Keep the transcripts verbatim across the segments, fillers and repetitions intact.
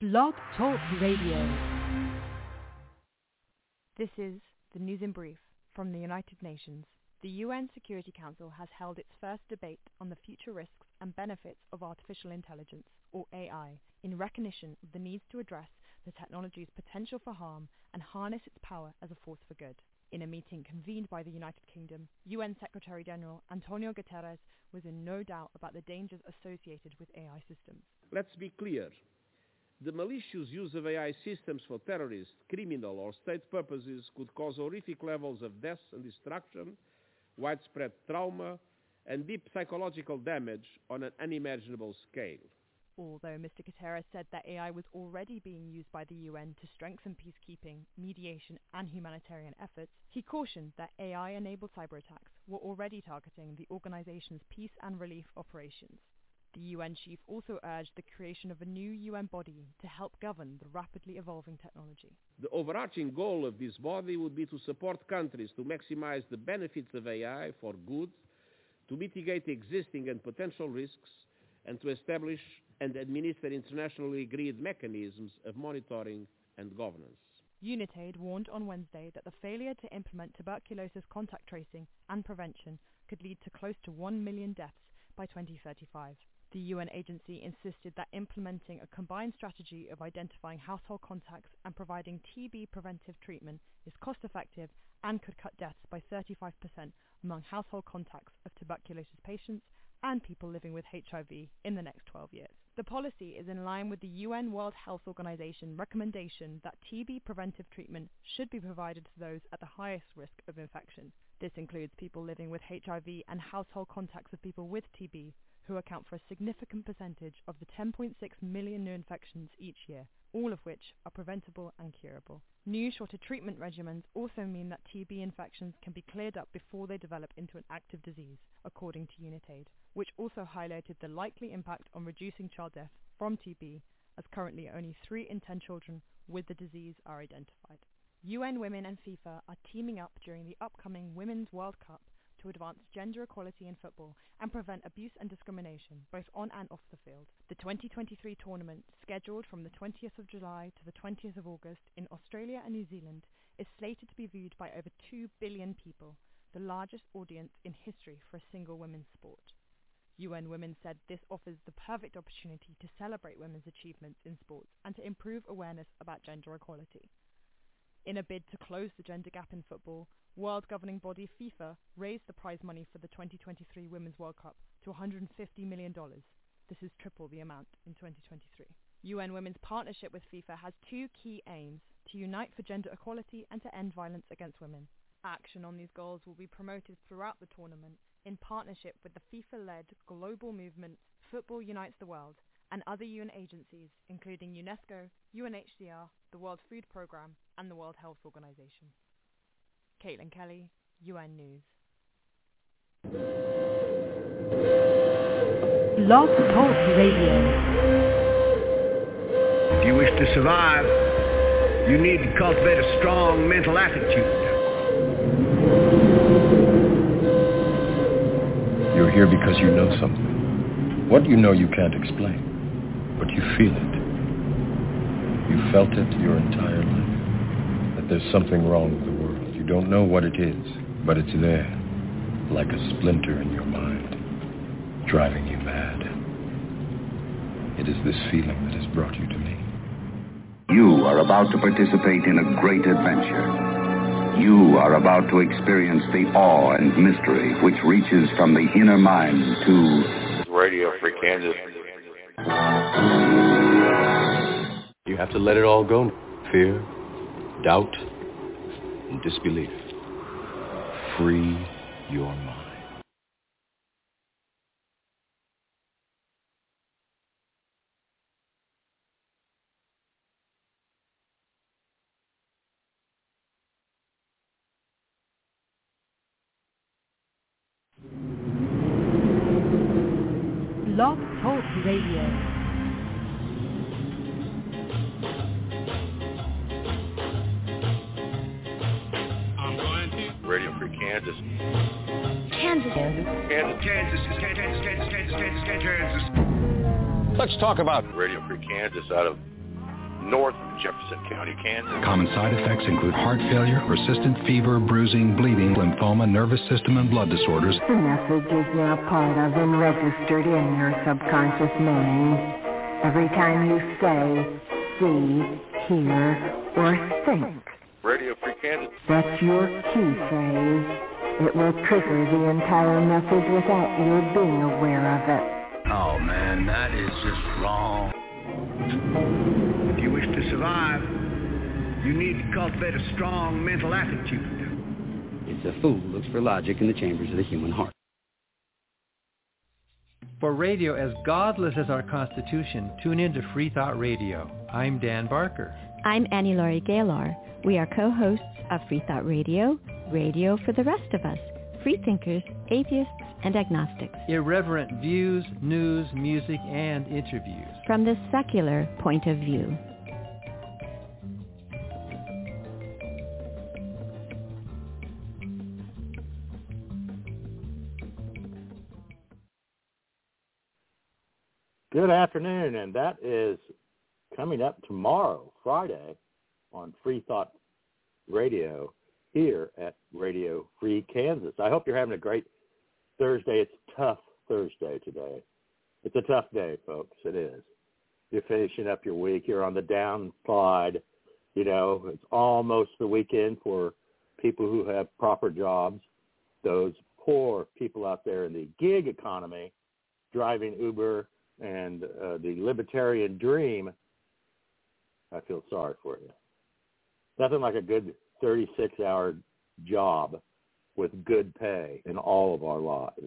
Blog Talk Radio. This is the News in Brief from the United Nations. The U N Security Council has held its first debate on the future risks and benefits of artificial intelligence, or A I, in recognition of the needs to address the technology's potential for harm and harness its power as a force for good. In a meeting convened by the United Kingdom, U N Secretary-General Antonio Guterres was in no doubt about the dangers associated with A I systems. Let's be clear. The malicious use of A I systems for terrorist, criminal or state purposes could cause horrific levels of death and destruction, widespread trauma, and deep psychological damage on an unimaginable scale. Although Mister Guterres said that A I was already being used by the U N to strengthen peacekeeping, mediation, and humanitarian efforts, he cautioned that A I-enabled cyber attacks were already targeting the organization's peace and relief operations. The U N chief also urged the creation of a new U N body to help govern the rapidly evolving technology. The overarching goal of this body would be to support countries to maximize the benefits of A I for good, to mitigate existing and potential risks, and to establish and administer internationally agreed mechanisms of monitoring and governance. UNITAID warned on Wednesday that the failure to implement tuberculosis contact tracing and prevention could lead to close to one million deaths by twenty thirty-five. The U N agency insisted that implementing a combined strategy of identifying household contacts and providing T B preventive treatment is cost-effective and could cut deaths by thirty-five percent among household contacts of tuberculosis patients and people living with H I V in the next twelve years. The policy is in line with the U N World Health Organization recommendation that T B preventive treatment should be provided to those at the highest risk of infection. This includes people living with H I V and household contacts of people with T B, who account for a significant percentage of the ten point six million new infections each year, all of which are preventable and curable. New, shorter treatment regimens also mean that T B infections can be cleared up before they develop into an active disease, according to UNITAID, which also highlighted the likely impact on reducing child death from T B, as currently only three in ten children with the disease are identified. U N Women and FIFA are teaming up during the upcoming Women's World Cup to advance gender equality in football and prevent abuse and discrimination, both on and off the field. The twenty twenty-three tournament, scheduled from the twentieth of July to the twentieth of August in Australia and New Zealand, is slated to be viewed by over two billion people, the largest audience in history for a single women's sport. U N Women said this offers the perfect opportunity to celebrate women's achievements in sports and to improve awareness about gender equality. In a bid to close the gender gap in football, world governing body FIFA raised the prize money for the twenty twenty-three Women's World Cup to one hundred fifty million dollars. This is triple the amount in twenty twenty-three. U N Women's partnership with FIFA has two key aims: to unite for gender equality and to end violence against women. Action on these goals will be promoted throughout the tournament in partnership with the FIFA-led global movement Football Unites the World and other U N agencies, including UNESCO, U N H C R, the World Food Programme, and the World Health Organization. Caitlin Kelly, U N News. Blog Talk Radio. If you wish to survive, you need to cultivate a strong mental attitude. You're here because you know something. What you know you can't explain, but you feel it. You felt it your entire life, that there's something wrong with the world. You don't know what it is, but it's there, like a splinter in your mind, driving you mad. It is this feeling that has brought you to me. You are about to participate in a great adventure. You are about to experience the awe and mystery which reaches from the inner mind to Radio Free Kansas. You have to let it all go. Fear, doubt, and disbelief. Free your mind. Blog Talk Radio. Radio Free Kansas. Kansas. Kansas. Kansas. Kansas, Kansas, Kansas, Kansas, Kansas, Kansas. Let's talk about Radio Free Kansas out of North Jefferson County, Kansas. Common side effects include heart failure, persistent fever, bruising, bleeding, lymphoma, nervous system, and blood disorders. The message is now part of and registered in your subconscious mind. Every time you say, see, hear, or think. Radio Free Kansas. That's your key phrase. It will trigger the entire message without your being aware of it. Oh, man, that is just wrong. If you wish to survive, you need to cultivate a strong mental attitude. It's a fool looks for logic in the chambers of the human heart. For radio as godless as our Constitution, tune in to Free Thought Radio. I'm Dan Barker. I'm Annie Laurie Gaylor. We are co-hosts of Free Thought Radio, radio for the rest of us, free thinkers, atheists, and agnostics. Irreverent views, news, music, and interviews. From the secular point of view. Good afternoon, and that is coming up tomorrow, Friday, on Free Thought Radio here at Radio Free Kansas. I hope you're having a great Thursday. It's a tough Thursday today. It's a tough day, folks. It is. You're finishing up your week. You're on the downside. You know, it's almost the weekend for people who have proper jobs. Those poor people out there in the gig economy driving Uber and uh, the libertarian dream, I feel sorry for you. Nothing like a good thirty-six hour job with good pay in all of our lives.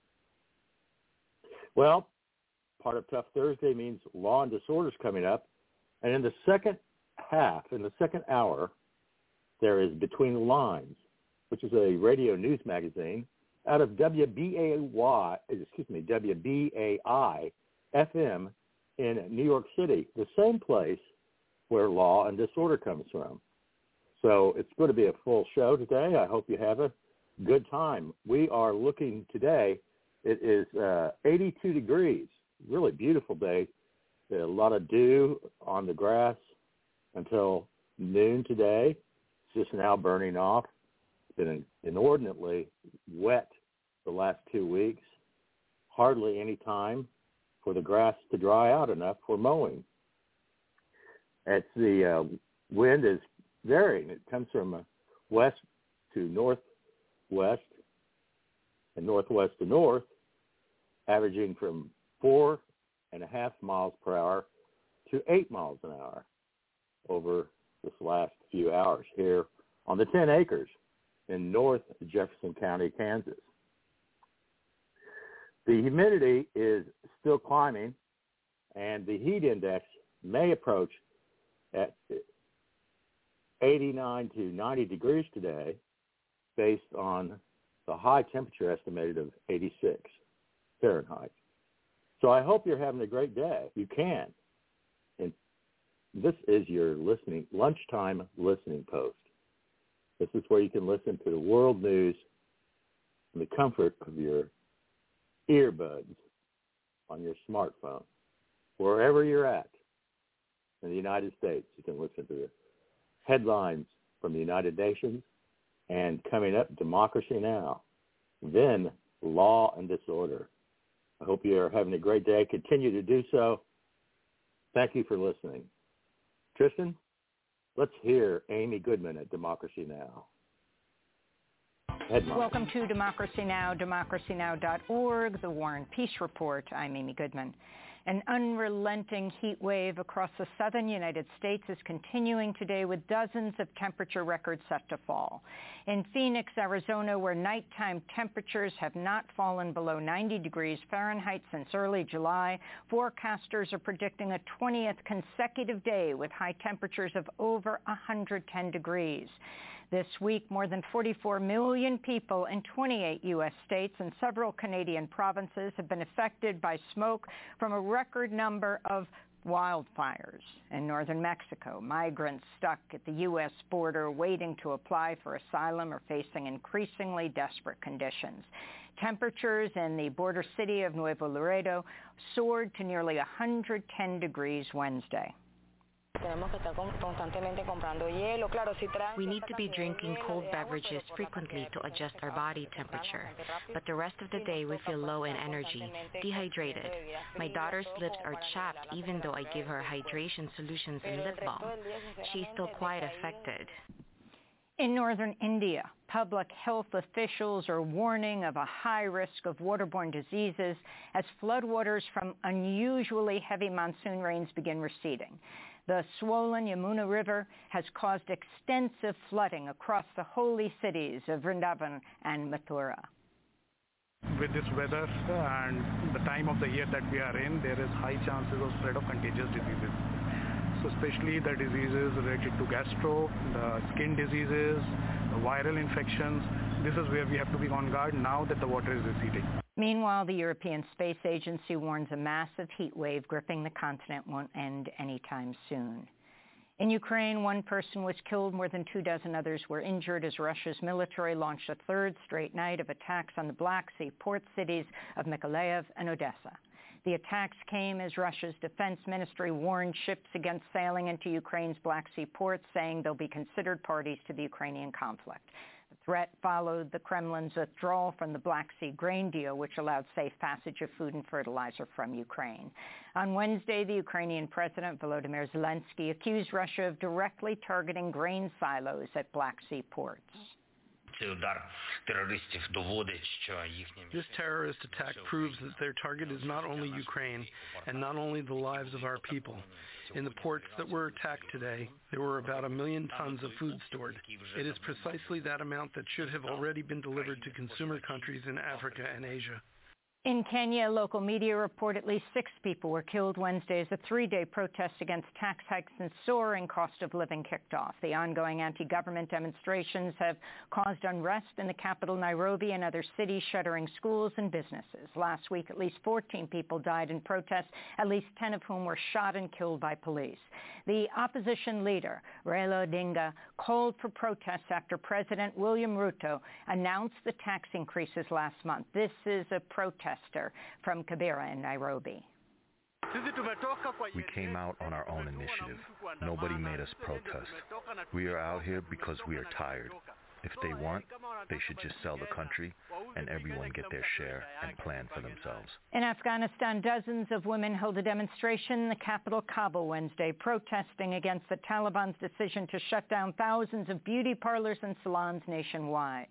Well, part of Tough Thursday means Law and Disorder's coming up. And in the second half, in the second hour, there is Between the Lines, which is a radio news magazine out of W B A Y, excuse me, W B A I F M in New York City, the same place where Law and Disorder comes from. So it's going to be a full show today. I hope you have a good time. We are looking today, it is uh, eighty-two degrees, really beautiful day. A lot of dew on the grass until noon today. It's just now burning off. It's been inordinately wet the last two weeks. Hardly any time for the grass to dry out enough for mowing. It's the uh, wind is varying. It comes from uh, west to northwest and northwest to north, averaging from four and a half miles per hour to eight miles an hour over this last few hours here on the ten acres in North Jefferson County, Kansas. The humidity is still climbing, and the heat index may approach at eighty-nine to ninety degrees today based on the high temperature estimated of eighty-six Fahrenheit. So I hope you're having a great day. You can. And this is your listening, lunchtime listening post. This is where you can listen to the world news in the comfort of your earbuds on your smartphone. Wherever you're at in the United States, you can listen to the headlines from the United Nations, and coming up, Democracy Now!, then Law and Disorder. I hope you're having a great day. Continue to do so. Thank you for listening. Tristan, let's hear Amy Goodman at Democracy Now! Headline. Welcome to Democracy Now!, democracy now dot org, the War and Peace Report. I'm Amy Goodman. An unrelenting heat wave across the southern United States is continuing today with dozens of temperature records set to fall. In Phoenix, Arizona, where nighttime temperatures have not fallen below ninety degrees Fahrenheit since early July, forecasters are predicting a twentieth consecutive day with high temperatures of over one hundred ten degrees. This week, more than forty-four million people in twenty-eight U S states and several Canadian provinces have been affected by smoke from a record number of wildfires. In northern Mexico, migrants stuck at the U S border waiting to apply for asylum are facing increasingly desperate conditions. Temperatures in the border city of Nuevo Laredo soared to nearly one hundred ten degrees Wednesday. We need to be drinking cold beverages frequently to adjust our body temperature, but the rest of the day we feel low in energy, dehydrated. My daughter's lips are chapped even though I give her hydration solutions and lip balm. She's still quite affected. In northern India, public health officials are warning of a high risk of waterborne diseases as floodwaters from unusually heavy monsoon rains begin receding. The swollen Yamuna River has caused extensive flooding across the holy cities of Vrindavan and Mathura. With this weather and the time of the year that we are in, there is high chances of spread of contagious diseases. So especially the diseases related to gastro, the skin diseases, the viral infections. This is where we have to be on guard now that the water is receding. Meanwhile, the European Space Agency warns a massive heat wave gripping the continent won't end anytime soon. In Ukraine, one person was killed, more than two dozen others were injured as Russia's military launched a third straight night of attacks on the Black Sea port cities of Mykolaiv and Odessa. The attacks came as Russia's defense ministry warned ships against sailing into Ukraine's Black Sea ports, saying they'll be considered parties to the Ukrainian conflict. The threat followed the Kremlin's withdrawal from the Black Sea grain deal, which allowed safe passage of food and fertilizer from Ukraine. On Wednesday, the Ukrainian President Volodymyr Zelensky accused Russia of directly targeting grain silos at Black Sea ports. This terrorist attack proves that their target is not only Ukraine and not only the lives of our people. In the ports that were attacked today, there were about a million tons of food stored. It is precisely that amount that should have already been delivered to consumer countries in Africa and Asia. In Kenya, local media report at least six people were killed Wednesday as a three-day protest against tax hikes and soaring cost of living kicked off. The ongoing anti-government demonstrations have caused unrest in the capital, Nairobi, and other cities, shuttering schools and businesses. Last week, at least fourteen people died in protests, at least ten of whom were shot and killed by police. The opposition leader, Raila Odinga, called for protests after President William Ruto announced the tax increases last month. This is a protest from Kibera in Nairobi. We came out on our own initiative. Nobody made us protest. We are out here because we are tired. If they want, they should just sell the country and everyone get their share and plan for themselves. In Afghanistan, dozens of women held a demonstration in the capital, Kabul, Wednesday, protesting against the Taliban's decision to shut down thousands of beauty parlors and salons nationwide.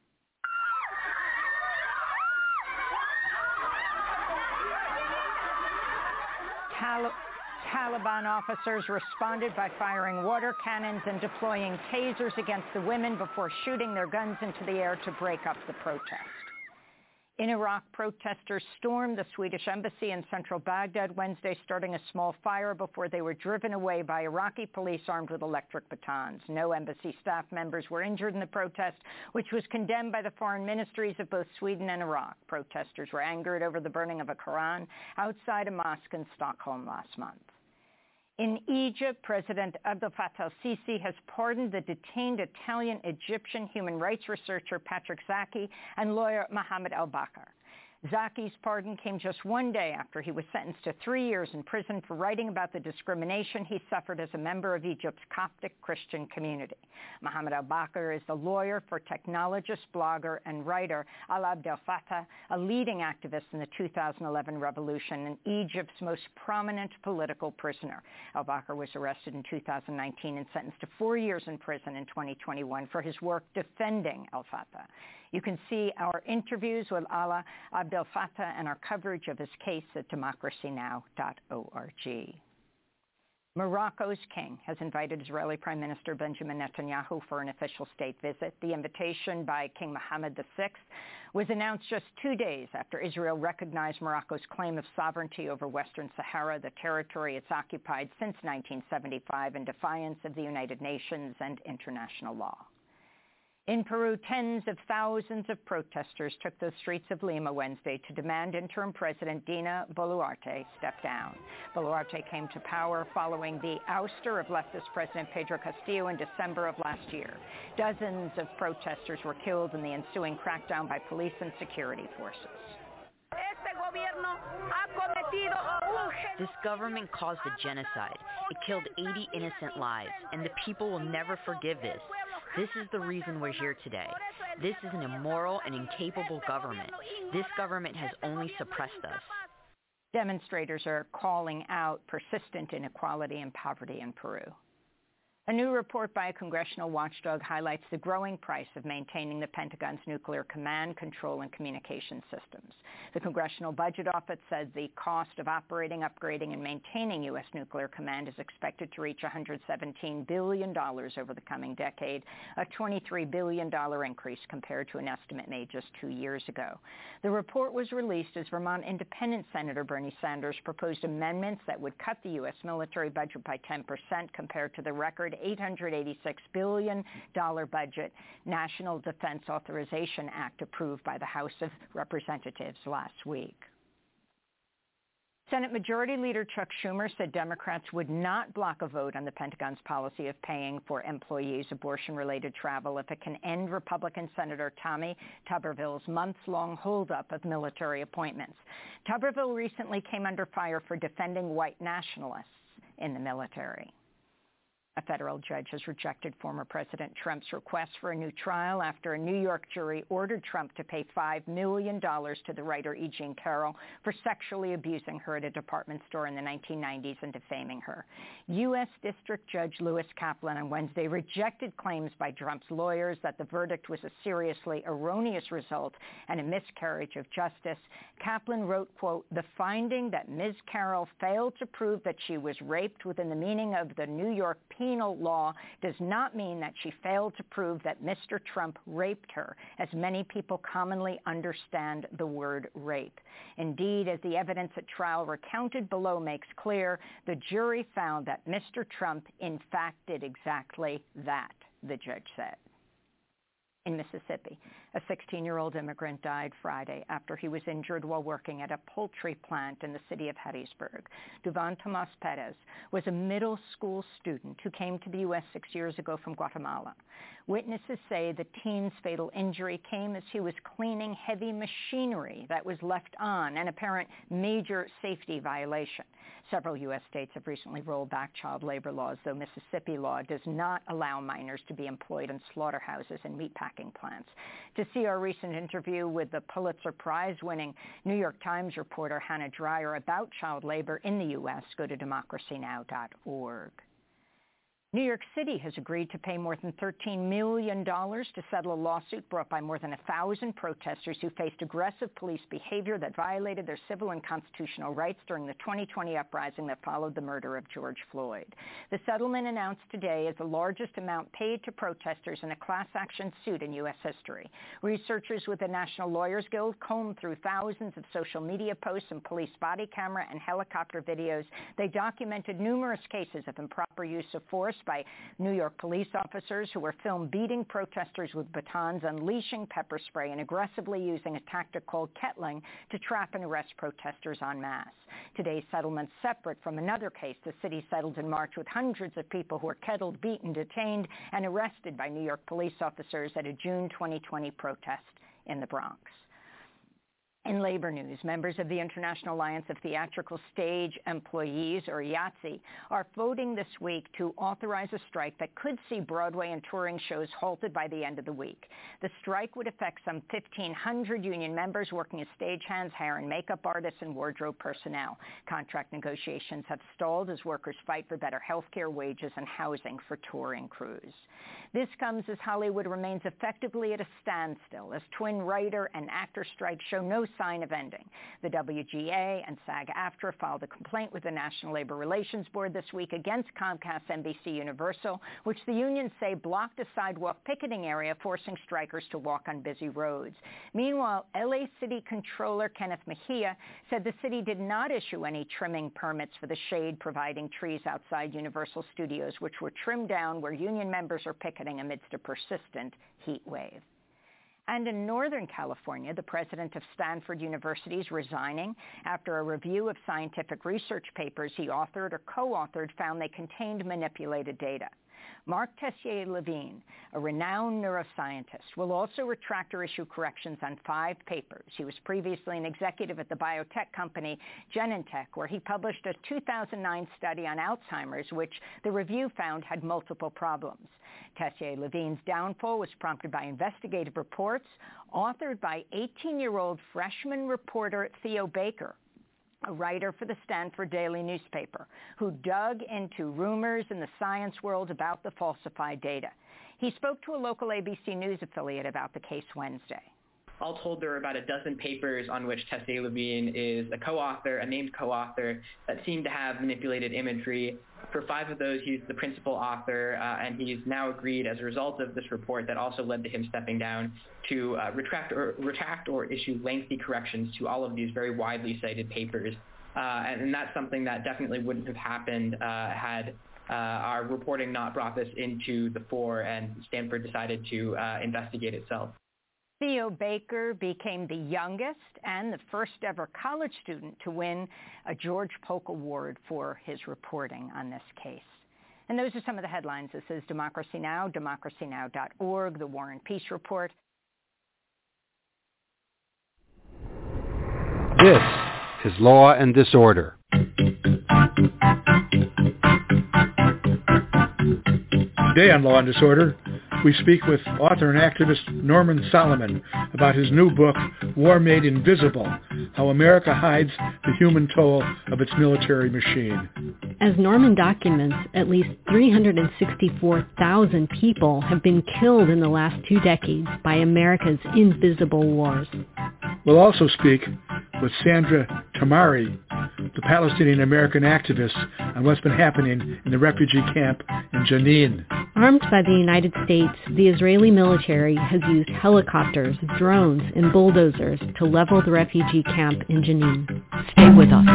Tal- Taliban officers responded by firing water cannons and deploying tasers against the women before shooting their guns into the air to break up the protest. In Iraq, protesters stormed the Swedish embassy in central Baghdad Wednesday, starting a small fire before they were driven away by Iraqi police armed with electric batons. No embassy staff members were injured in the protest, which was condemned by the foreign ministries of both Sweden and Iraq. Protesters were angered over the burning of a Quran outside a mosque in Stockholm last month. In Egypt, President Abdel Fattah el-Sisi has pardoned the detained Italian-Egyptian human rights researcher Patrick Zaki and lawyer Mohammed al-Bakr. Zaki's pardon came just one day after he was sentenced to three years in prison for writing about the discrimination he suffered as a member of Egypt's Coptic Christian community. Mohammed al-Bakr is the lawyer for technologist, blogger, and writer Alaa Abdel Fattah, a leading activist in the two thousand eleven revolution and Egypt's most prominent political prisoner. Al-Bakr was arrested in two thousand nineteen and sentenced to four years in prison in twenty twenty-one for his work defending al-Fattah. You can see our interviews with Alaa Abdel Fattah and our coverage of his case at democracy now dot org. Morocco's king has invited Israeli Prime Minister Benjamin Netanyahu for an official state visit. The invitation by King Mohammed the sixth was announced just two days after Israel recognized Morocco's claim of sovereignty over Western Sahara, the territory it's occupied since nineteen seventy-five in defiance of the United Nations and international law. In Peru, tens of thousands of protesters took the streets of Lima Wednesday to demand interim President Dina Boluarte step down. Boluarte came to power following the ouster of leftist President Pedro Castillo in December of last year. Dozens of protesters were killed in the ensuing crackdown by police and security forces. Este gobierno ha cometido un This government caused a genocide. It killed eighty innocent lives, and the people will never forgive this. This is the reason we're here today. This is an immoral and incapable government. This government has only suppressed us. Demonstrators are calling out persistent inequality and poverty in Peru. A new report by a congressional watchdog highlights the growing price of maintaining the Pentagon's nuclear command, control, and communication systems. The Congressional Budget Office said the cost of operating, upgrading, and maintaining U S nuclear command is expected to reach one hundred seventeen billion dollars over the coming decade, a twenty-three billion dollars increase compared to an estimate made just two years ago. The report was released as Vermont Independent Senator Bernie Sanders proposed amendments that would cut the U S military budget by ten percent compared to the record eight hundred eighty-six billion dollars budget National Defense Authorization Act approved by the House of Representatives last week. Senate Majority Leader Chuck Schumer said Democrats would not block a vote on the Pentagon's policy of paying for employees' abortion-related travel if it can end Republican Senator Tommy Tuberville's months-long holdup of military appointments. Tuberville recently came under fire for defending white nationalists in the military. A federal judge has rejected former President Trump's request for a new trial after a New York jury ordered Trump to pay five million dollars to the writer E. Jean Carroll for sexually abusing her at a department store in the nineteen nineties and defaming her. U S District Judge Lewis Kaplan on Wednesday rejected claims by Trump's lawyers that the verdict was a seriously erroneous result and a miscarriage of justice. Kaplan wrote, quote, "The finding that Miz Carroll failed to prove that she was raped within the meaning of the New York Penal Penal law does not mean that she failed to prove that Mister Trump raped her, as many people commonly understand the word rape. Indeed, as the evidence at trial recounted below makes clear, the jury found that Mister Trump in fact did exactly that," the judge said. In Mississippi, a sixteen-year-old immigrant died Friday after he was injured while working at a poultry plant in the city of Hattiesburg. Duvan Tomas Perez was a middle school student who came to the U S six years ago from Guatemala. Witnesses say the teen's fatal injury came as he was cleaning heavy machinery that was left on, an apparent major safety violation. Several U S states have recently rolled back child labor laws, though Mississippi law does not allow minors to be employed in slaughterhouses and meatpacking plants. To see our recent interview with the Pulitzer Prize-winning New York Times reporter Hannah Dreier about child labor in the U S, go to democracy now dot org. New York City has agreed to pay more than thirteen million dollars to settle a lawsuit brought by more than one thousand protesters who faced aggressive police behavior that violated their civil and constitutional rights during the twenty twenty uprising that followed the murder of George Floyd. The settlement announced today is the largest amount paid to protesters in a class action suit in U S history. Researchers with the National Lawyers Guild combed through thousands of social media posts and police body camera and helicopter videos. They documented numerous cases of improper use of force by New York police officers who were filmed beating protesters with batons, unleashing pepper spray, and aggressively using a tactic called kettling to trap and arrest protesters en masse. Today's settlement, separate from another case the city settled in March with hundreds of people who were kettled, beaten, detained, and arrested by New York police officers at a June twenty twenty protest in the Bronx. In labor news, members of the International Alliance of Theatrical Stage Employees, or I A T S E, are voting this week to authorize a strike that could see Broadway and touring shows halted by the end of the week. The strike would affect some fifteen hundred union members working as stagehands, hair and makeup artists, and wardrobe personnel. Contract negotiations have stalled as workers fight for better health care, wages, and housing for touring crews. This comes as Hollywood remains effectively at a standstill as twin writer and actor strikes show no sign of ending. The W G A and SAG-AFTRA filed a complaint with the National Labor Relations Board this week against Comcast N B C Universal, which the unions say blocked a sidewalk picketing area, forcing strikers to walk on busy roads. Meanwhile, L A City Controller Kenneth Mejia said the city did not issue any trimming permits for the shade-providing trees outside Universal Studios, which were trimmed down where union members are picketing amidst a persistent heat wave. And in Northern California, the president of Stanford University is resigning after a review of scientific research papers he authored or co-authored found they contained manipulated data. Mark Tessier-Levine, a renowned neuroscientist, will also retract or issue corrections on five papers. He was previously an executive at the biotech company Genentech, where he published a two thousand nine study on Alzheimer's, which the review found had multiple problems. Tessier-Levine's downfall was prompted by investigative reports authored by eighteen-year-old freshman reporter Theo Baker, a writer for the Stanford Daily newspaper, who dug into rumors in the science world about the falsified data. He spoke to a local A B C News affiliate about the case Wednesday. All told, there are about a dozen papers on which Tessier-Levine is a co-author, a named co-author, that seem to have manipulated imagery. For five of those, he's the principal author, uh, and he's now agreed, as a result of this report that also led to him stepping down, to uh, retract, or, retract or issue lengthy corrections to all of these very widely cited papers. Uh, and, and that's something that definitely wouldn't have happened uh, had uh, our reporting not brought this into the fore and Stanford decided to uh, investigate itself. Theo Baker became the youngest and the first ever college student to win a George Polk Award for his reporting on this case. And those are some of the headlines. This is Democracy Now!, democracy now dot org, the War and Peace Report. This is Law and Disorder. Today on Law and Disorder, we speak with author and activist Norman Solomon about his new book, War Made Invisible, How America Hides the Human Toll of Its Military Machine. As Norman documents, at least three hundred sixty-four thousand people have been killed in the last two decades by America's invisible wars. We'll also speak with Sandra Tamari, the Palestinian-American activist, on what's been happening in the refugee camp in Jenin. Armed by the United States, the Israeli military has used helicopters, drones, and bulldozers to level the refugee camp in Jenin. Stay with us.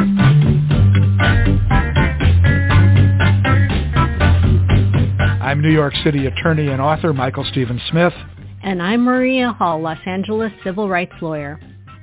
I'm New York City attorney and author Michael Stephen Smith. And I'm Maria Hall, Los Angeles civil rights lawyer.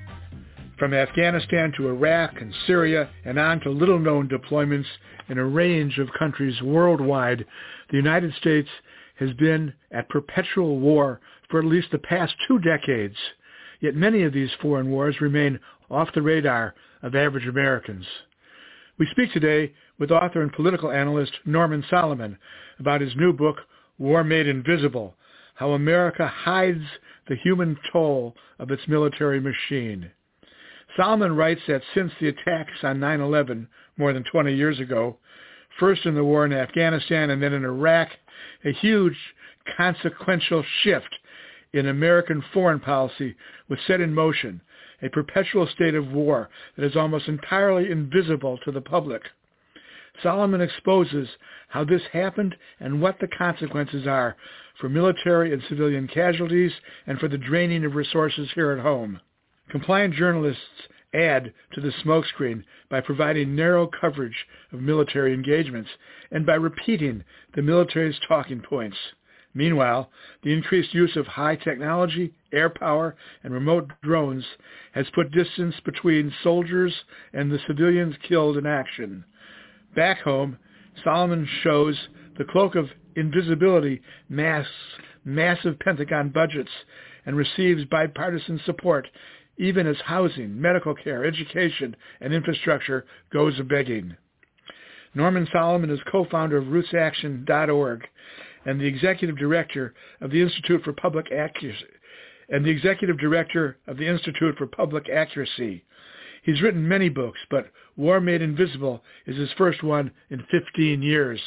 From Afghanistan to Iraq and Syria and on to little-known deployments in a range of countries worldwide, the United States has been at perpetual war for at least the past two decades. Yet many of these foreign wars remain off the radar of average Americans. We speak today with author and political analyst Norman Solomon about his new book, War Made Invisible, How America Hides the Human Toll of Its Military Machine. Solomon writes that since the attacks on nine eleven more than twenty years ago, first in the war in Afghanistan and then in Iraq, a huge consequential shift in American foreign policy was set in motion, a perpetual state of war that is almost entirely invisible to the public. Solomon exposes how this happened and what the consequences are for military and civilian casualties and for the draining of resources here at home. Compliant journalists add to the smokescreen by providing narrow coverage of military engagements and by repeating the military's talking points. Meanwhile, the increased use of high technology, air power, and remote drones has put distance between soldiers and the civilians killed in action. Back home, Solomon shows the cloak of invisibility masks massive Pentagon budgets and receives bipartisan support even as housing, medical care, education, and infrastructure goes a-begging. Norman Solomon is co-founder of roots action dot org and the executive director of the Institute for Public Accuracy, and the executive director of the Institute for Public Accuracy. He's written many books, but War Made Invisible is his first one in fifteen years.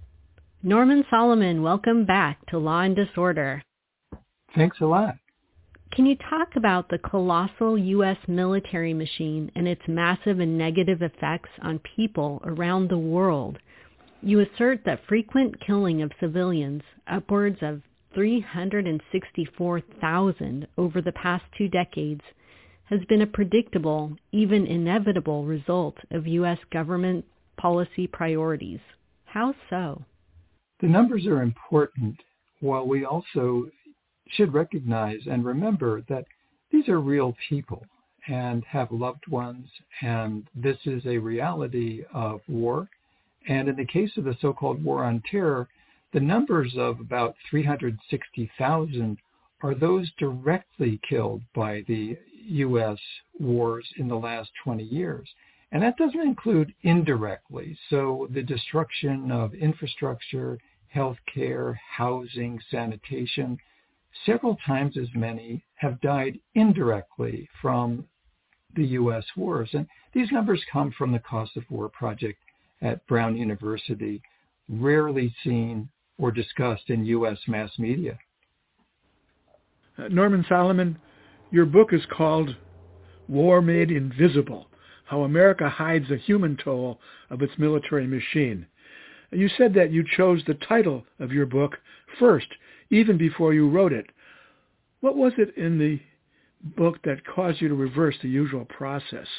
Norman Solomon, welcome back to Law and Disorder. Thanks a lot. Can you talk about the colossal U S military machine and its massive and negative effects on people around the world? You assert that frequent killing of civilians, upwards of three hundred sixty-four thousand over the past two decades, has been a predictable, even inevitable result of U S government policy priorities. How so? The numbers are important, while we also should recognize and remember that these are real people and have loved ones, and this is a reality of war. And in the case of the so-called war on terror, The numbers of about three hundred sixty thousand are those directly killed by the U S wars in the last twenty years. And that doesn't include indirectly. So the destruction of infrastructure, healthcare, housing, sanitation, several times as many have died indirectly from the U S wars. And these numbers come from the Cost of War project at Brown University, rarely seen or discussed in U S mass media. Uh, Norman Solomon, your book is called War Made Invisible, How America Hides the Human Toll of Its Military Machine. You said that you chose the title of your book first, even before you wrote it. What was it in the book that caused you to reverse the usual process?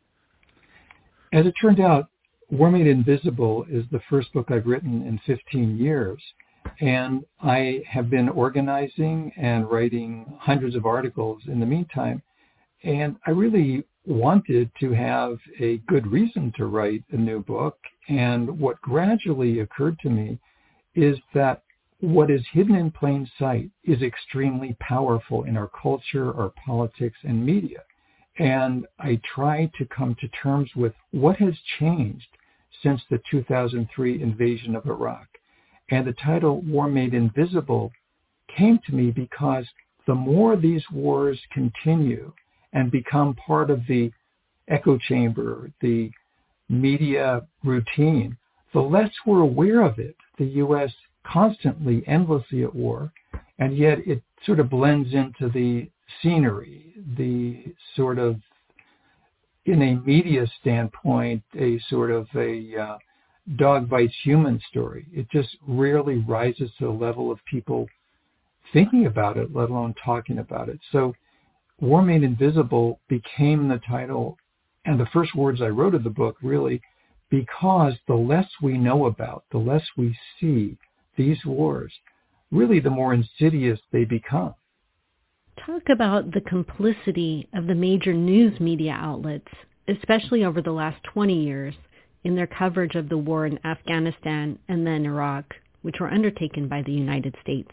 As it turned out, War Made Invisible is the first book I've written in fifteen years. And I have been organizing and writing hundreds of articles in the meantime. And I really wanted to have a good reason to write a new book. And what gradually occurred to me is that what is hidden in plain sight is extremely powerful in our culture, our politics, and media. And I tried to come to terms with what has changed since the two thousand three invasion of Iraq. And the title War Made Invisible came to me because the more these wars continue and become part of the echo chamber, the media routine, the less we're aware of it. The U S constantly, endlessly at war, and yet it sort of blends into the scenery, the sort of, in a media standpoint, a sort of a uh, dog bites human story. It just rarely rises to the level of people thinking about it, let alone talking about it. So War Made Invisible became the title and the first words I wrote of the book, really, because the less we know about, the less we see these wars, really the more insidious they become. Talk about the complicity of the major news media outlets, especially over the last twenty years, in their coverage of the war in Afghanistan and then Iraq, which were undertaken by the United States.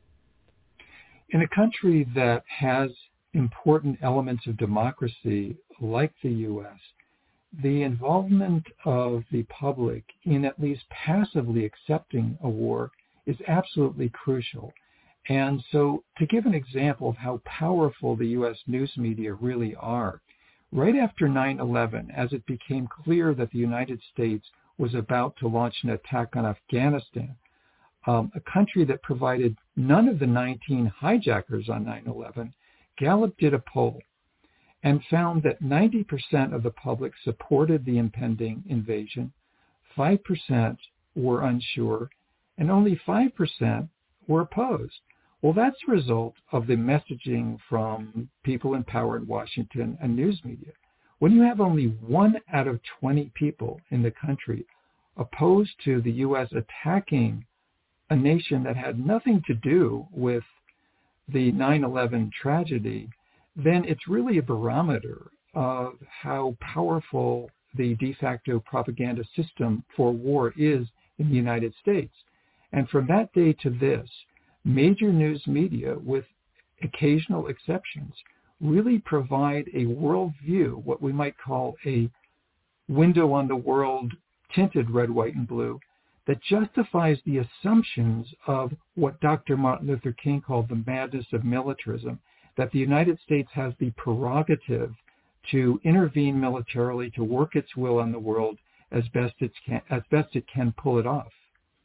In a country that has important elements of democracy like the U S, the involvement of the public in at least passively accepting a war is absolutely crucial. And so to give an example of how powerful the U S news media really are, right after nine eleven, as it became clear that the United States was about to launch an attack on Afghanistan, um, a country that provided none of the nineteen hijackers on nine eleven, Gallup did a poll and found that ninety percent of the public supported the impending invasion, five percent were unsure, and only five percent were opposed. Well, that's a result of the messaging from people in power in Washington and news media. When you have only one out of twenty people in the country opposed to the U S attacking a nation that had nothing to do with the nine eleven tragedy, then it's really a barometer of how powerful the de facto propaganda system for war is in the United States. And from that day to this, major news media, with occasional exceptions, really provide a worldview, what we might call a window on the world tinted red, white, and blue, that justifies the assumptions of what Doctor Martin Luther King called the madness of militarism, that the United States has the prerogative to intervene militarily, to work its will on the world as best it can, as best it can pull it off.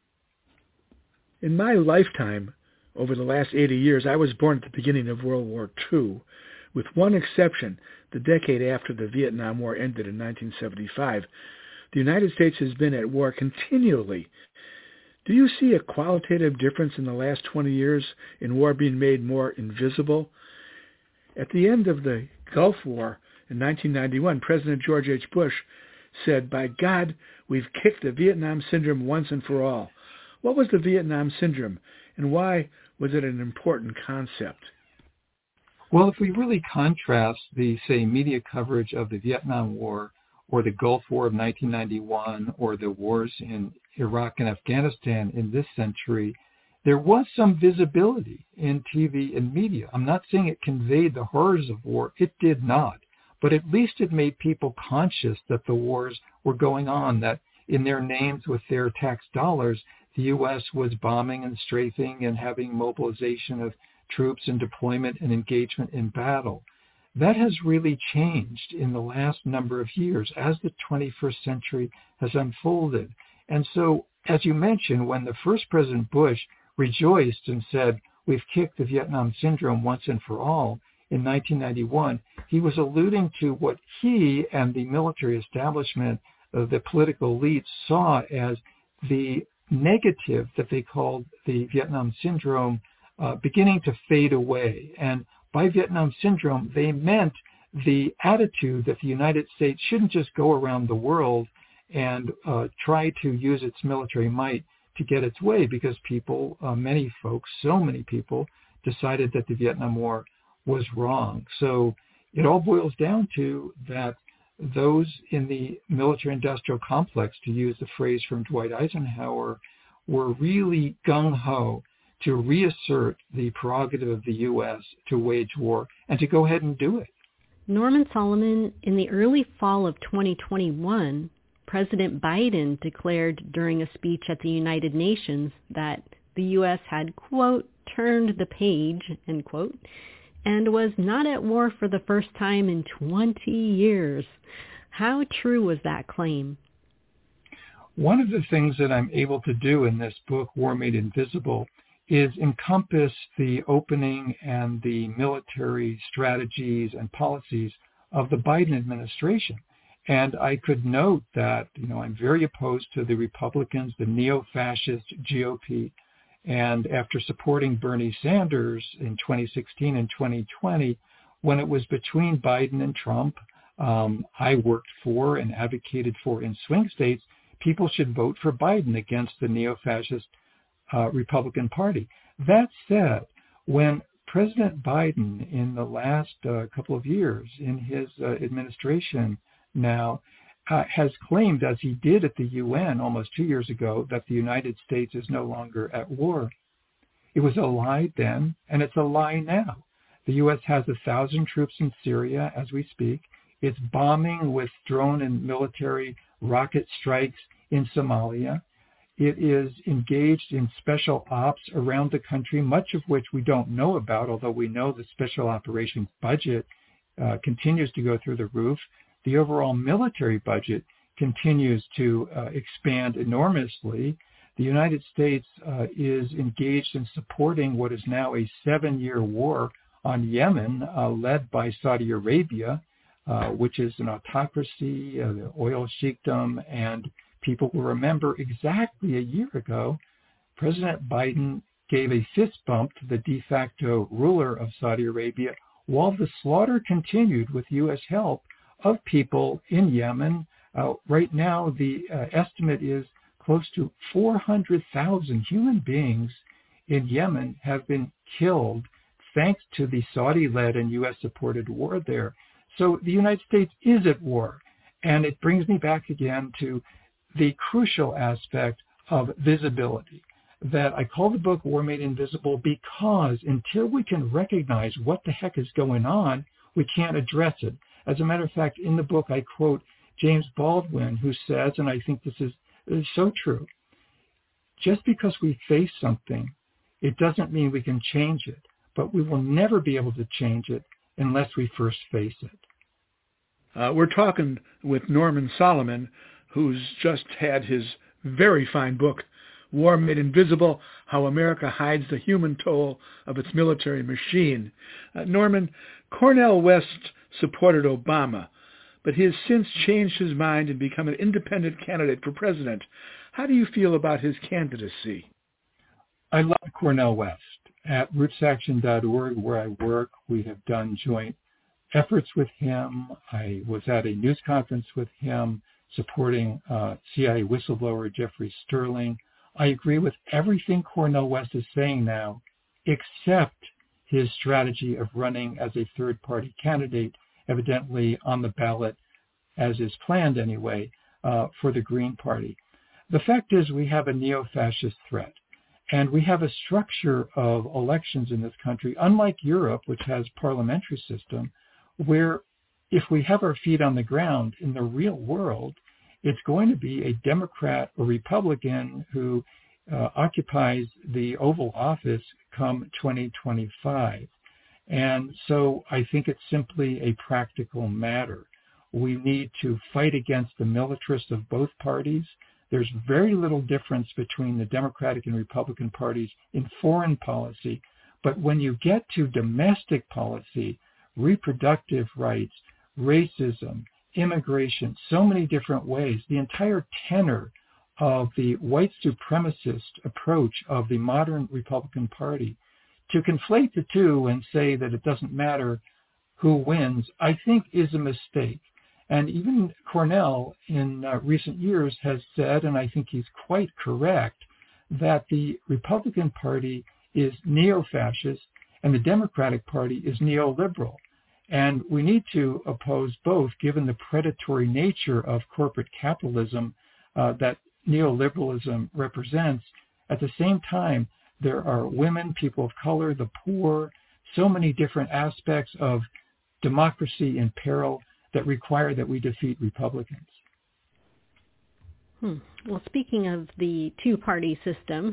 In my lifetime, over the last eighty years, I was born at the beginning of World War Two, with one exception, the decade after the Vietnam War ended in nineteen seventy-five. The United States has been at war continually. Do you see a qualitative difference in the last twenty years in war being made more invisible? At the end of the Gulf War in nineteen ninety-one, President George H. Bush said, "By God, we've kicked the Vietnam Syndrome once and for all." What was the Vietnam Syndrome, and why was it an important concept? Well, if we really contrast the, say, media coverage of the Vietnam War or the Gulf War of nineteen ninety-one or the wars in Iraq and Afghanistan in this century, there was some visibility in T V and media. I'm not saying it conveyed the horrors of war. It did not. But at least it made people conscious that the wars were going on, that in their names with their tax dollars, the U S was bombing and strafing and having mobilization of troops and deployment and engagement in battle. That has really changed in the last number of years as the twenty-first century has unfolded. And so, as you mentioned, when the first President Bush rejoiced and said, we've kicked the Vietnam syndrome once and for all in nineteen ninety-one, he was alluding to what he and the military establishment, uh, the political elites, saw as the negative that they called the Vietnam syndrome uh, beginning to fade away. And by Vietnam syndrome, they meant the attitude that the United States shouldn't just go around the world and uh, try to use its military might to get its way, because people, uh, many folks, so many people, decided that the Vietnam War was wrong. So it all boils down to that those in the military-industrial complex, to use the phrase from Dwight Eisenhower, were really gung-ho to reassert the prerogative of the U S to wage war and to go ahead and do it. Norman Solomon, in the early fall of twenty twenty-one, President Biden declared during a speech at the United Nations that the U S had, quote, turned the page, end quote, and was not at war for the first time in twenty years. How true was that claim? One of the things that I'm able to do in this book, War Made Invisible, is encompass the opening and the military strategies and policies of the Biden administration. And I could note that, you know, I'm very opposed to the Republicans, the neo-fascist G O P. And after supporting Bernie Sanders in twenty sixteen and twenty twenty, when it was between Biden and Trump, um, I worked for and advocated for in swing states, people should vote for Biden against the neo-fascist uh, Republican Party. That said, when President Biden in the last uh, couple of years in his uh, administration now uh, has claimed, as he did at the U N almost two years ago, that the United States is no longer at war. It was a lie then, and it's a lie now. The U S has a thousand troops in Syria as we speak. It's bombing with drone and military rocket strikes in Somalia. It is engaged in special ops around the country, much of which we don't know about, although we know the special operations budget uh, continues to go through the roof. The overall military budget continues to uh, expand enormously. The United States uh, is engaged in supporting what is now a seven-year war on Yemen, uh, led by Saudi Arabia, uh, which is an autocracy, uh, the oil sheikdom, and people will remember exactly a year ago, President Biden gave a fist bump to the de facto ruler of Saudi Arabia while the slaughter continued with U S help of people in Yemen. Uh, right now, the uh, estimate is close to four hundred thousand human beings in Yemen have been killed thanks to the Saudi-led and U S-supported war there. So the United States is at war. And it brings me back again to the crucial aspect of visibility, that I call the book War Made Invisible because until we can recognize what the heck is going on, we can't address it. As a matter of fact, in the book, I quote James Baldwin, who says, and I think this is, is so true, just because we face something, it doesn't mean we can change it, but we will never be able to change it unless we first face it. Uh, we're talking with Norman Solomon, who's just had his very fine book, War Made Invisible, How America Hides the Human Toll of Its Military Machine. Uh, Norman, Cornel West supported Obama, but he has since changed his mind and become an independent candidate for president. How do you feel about his candidacy? I love Cornel West. At roots action dot org, where I work, we have done joint efforts with him. I was at a news conference with him supporting uh, C I A whistleblower Jeffrey Sterling. I agree with everything Cornel West is saying now, except his strategy of running as a third-party candidate, evidently on the ballot, as is planned anyway, uh, for the Green Party. The fact is we have a neo-fascist threat. And we have a structure of elections in this country, unlike Europe, which has parliamentary system, where if we have our feet on the ground in the real world, it's going to be a Democrat or Republican who uh, occupies the Oval Office come twenty twenty-five. And so I think it's simply a practical matter. We need to fight against the militarists of both parties. There's very little difference between the Democratic and Republican parties in foreign policy. But when you get to domestic policy, reproductive rights, racism, immigration, so many different ways, the entire tenor of the white supremacist approach of the modern Republican Party, to conflate the two and say that it doesn't matter who wins, I think is a mistake. And even Cornell in uh, recent years has said, and I think he's quite correct, that the Republican Party is neo-fascist and the Democratic Party is neoliberal. And we need to oppose both, given the predatory nature of corporate capitalism uh, that neoliberalism represents. At the same time, there are women, people of color, the poor, so many different aspects of democracy in peril that require that we defeat Republicans. Hmm. Well, speaking of the two-party system,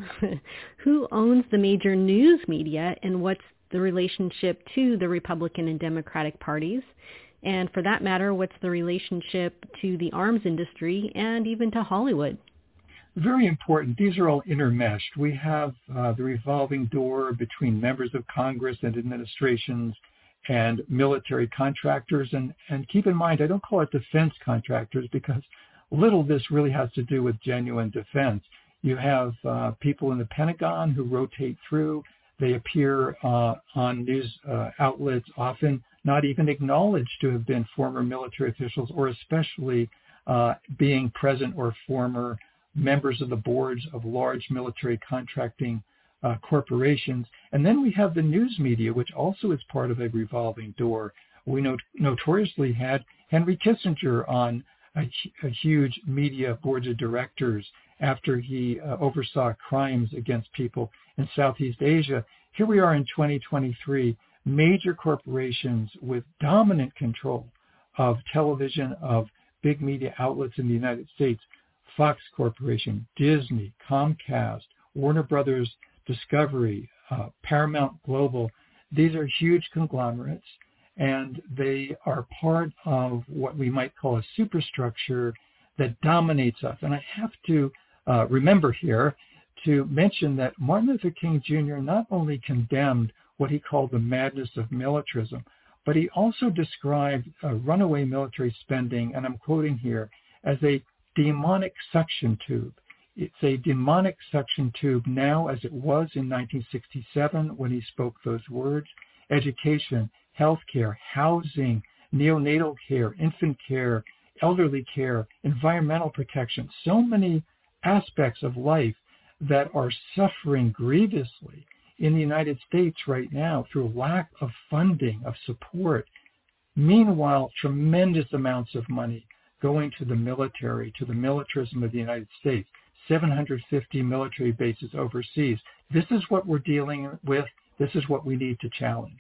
who owns the major news media and what's the relationship to the Republican and Democratic parties? And for that matter, what's the relationship to the arms industry and even to Hollywood? Very important. These are all intermeshed. We have uh, the revolving door between members of Congress and administrations and military contractors. And, and keep in mind, I don't call it defense contractors because little of this really has to do with genuine defense. You have uh, people in the Pentagon who rotate through. They appear uh, on news uh, outlets, often not even acknowledged to have been former military officials or especially uh, being present or former members of the boards of large military contracting Uh, corporations. And then we have the news media, which also is part of a revolving door. We not- notoriously had Henry Kissinger on a, a huge media board of directors after he uh, oversaw crimes against people in Southeast Asia. Here we are in twenty twenty-three, major corporations with dominant control of television, of big media outlets in the United States, Fox Corporation, Disney, Comcast, Warner Brothers, Discovery, uh, Paramount Global. These are huge conglomerates, and they are part of what we might call a superstructure that dominates us. And I have to uh, remember here to mention that Martin Luther King Junior not only condemned what he called the madness of militarism, but he also described uh, runaway military spending, and I'm quoting here, as a demonic suction tube. It's a demonic suction tube now as it was in nineteen sixty-seven when he spoke those words. Education, healthcare, housing, neonatal care, infant care, elderly care, environmental protection, so many aspects of life that are suffering grievously in the United States right now through lack of funding, of support. Meanwhile, tremendous amounts of money going to the military, to the militarism of the United States. seven hundred fifty military bases overseas. This is what we're dealing with. This is what we need to challenge.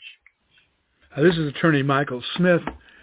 Uh, this is Attorney Michael Smith.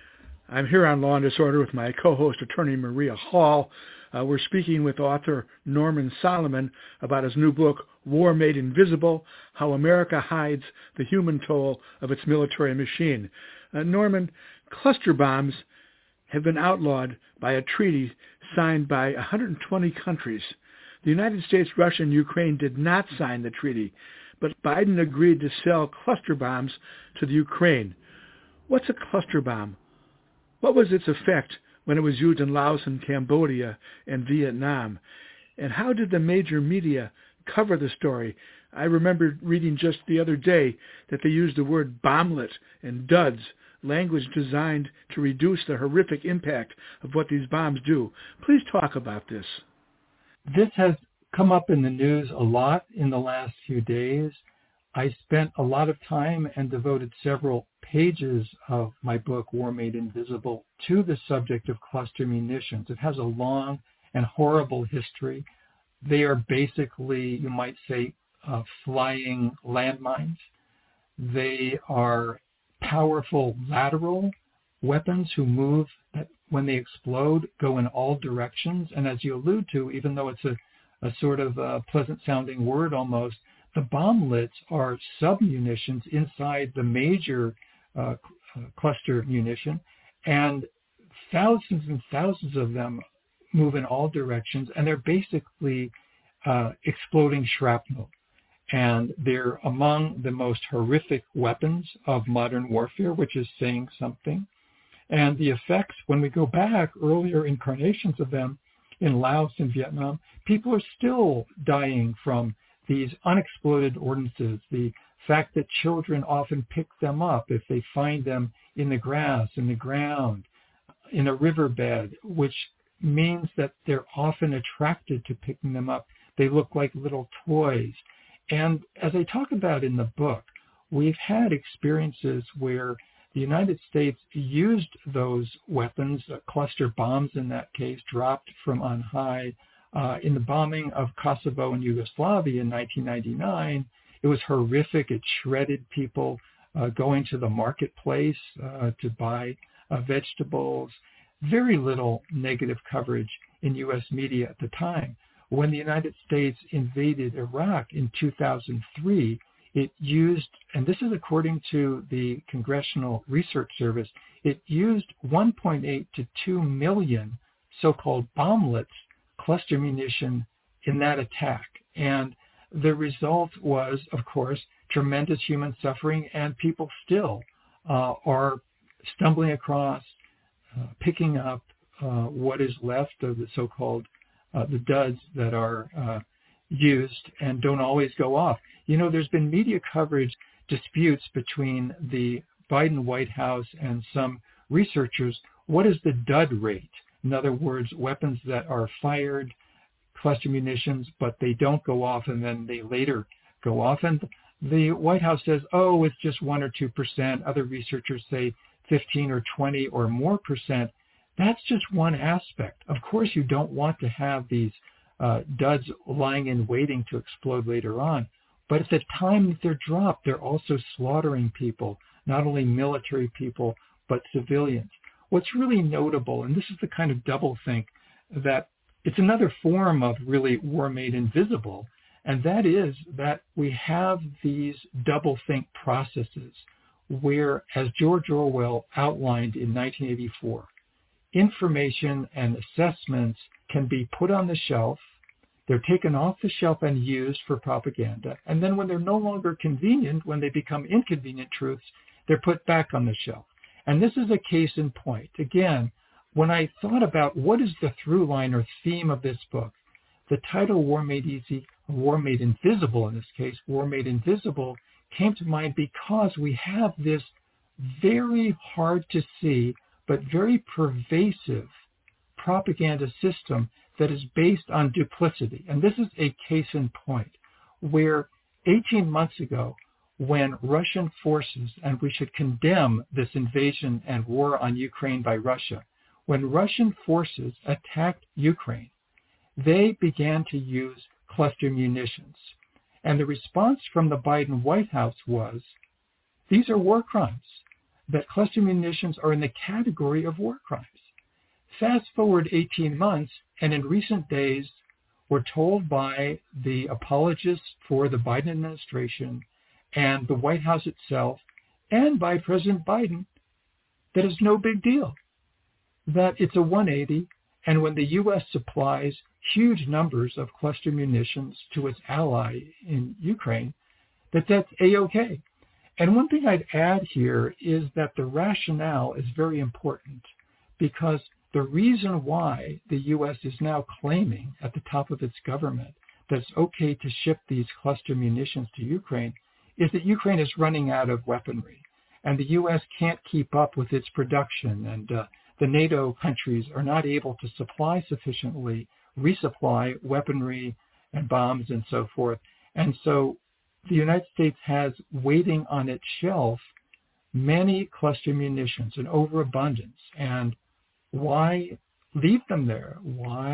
I'm here on Law and Disorder with my co-host, Attorney Maria Hall. Uh, we're speaking with author Norman Solomon about his new book, War Made Invisible, How America Hides the Human Toll of Its Military Machine. Uh, Norman, cluster bombs have been outlawed by a treaty signed by one hundred twenty countries. The United States, Russia, and Ukraine did not sign the treaty, but Biden agreed to sell cluster bombs to the Ukraine. What's a cluster bomb? What was its effect when it was used in Laos and Cambodia and Vietnam? And how did the major media cover the story? I remember reading just the other day that they used the word bomblet and duds, language designed to reduce the horrific impact of what these bombs do. Please talk about this. This has come up in the news a lot in the last few days. I spent a lot of time and devoted several pages of my book, War Made Invisible, to the subject of cluster munitions. It has a long and horrible history. They are basically, you might say, uh, flying landmines. They are powerful lateral weapons who move, that when they explode, go in all directions. And as you allude to, even though it's a, a sort of a pleasant-sounding word almost, the bomblets are sub-munitions inside the major uh, cluster munition, and thousands and thousands of them move in all directions, and they're basically uh, exploding shrapnel. And they're among the most horrific weapons of modern warfare, which is saying something. And the effects, when we go back earlier incarnations of them in Laos and Vietnam, people are still dying from these unexploded ordnances, the fact that children often pick them up if they find them in the grass, in the ground, in a riverbed, which means that they're often attracted to picking them up. They look like little toys. And as I talk about in the book, we've had experiences where the United States used those weapons, uh, cluster bombs in that case, dropped from on high. Uh, in the bombing of Kosovo and Yugoslavia in nineteen ninety-nine, it was horrific. It shredded people uh, going to the marketplace uh, to buy uh, vegetables. Very little negative coverage in U S media at the time. When the United States invaded Iraq in two thousand three, it used, and this is according to the Congressional Research Service, it used one point eight to two million so-called bomblets, cluster munition, in that attack. And the result was, of course, tremendous human suffering, and people still uh, are stumbling across, uh, picking up uh, what is left of the so-called uh, the duds that are uh, used and don't always go off. You know, there's been media coverage disputes between the Biden White House and some researchers. What is the dud rate? In other words, weapons that are fired, cluster munitions, but they don't go off and then they later go off. And the White House says, oh, it's just one or two percent. Other researchers say fifteen or twenty or more percent. That's just one aspect. Of course, you don't want to have these uh, duds lying in waiting to explode later on. But at the time that they're dropped, they're also slaughtering people, not only military people, but civilians. What's really notable, and this is the kind of doublethink that it's another form of really war made invisible, and that is that we have these doublethink processes where, as George Orwell outlined in nineteen eighty-four, information and assessments can be put on the shelf, they're taken off the shelf and used for propaganda, and then when they're no longer convenient, when they become inconvenient truths, they're put back on the shelf. And this is a case in point. Again, when I thought about what is the through line or theme of this book, the title War Made Easy, War Made Invisible in this case, War Made Invisible, came to mind because we have this very hard to see but very pervasive propaganda system that is based on duplicity. And this is a case in point where eighteen months ago, when Russian forces, and we should condemn this invasion and war on Ukraine by Russia, when Russian forces attacked Ukraine, they began to use cluster munitions. And the response from the Biden White House was, these are war crimes, that cluster munitions are in the category of war crimes. Fast forward eighteen months, and in recent days, we're told by the apologists for the Biden administration and the White House itself, and by President Biden, that it's no big deal, that it's a one eighty, and when the U S supplies huge numbers of cluster munitions to its ally in Ukraine, that that's A-okay. And one thing I'd add here is that the rationale is very important, because the reason why the U S is now claiming at the top of its government that it's okay to ship these cluster munitions to Ukraine is that Ukraine is running out of weaponry, and the U S can't keep up with its production, and uh, the NATO countries are not able to supply sufficiently, resupply weaponry and bombs and so forth. And so the United States has waiting on its shelf many cluster munitions, an overabundance. And why leave them there? Why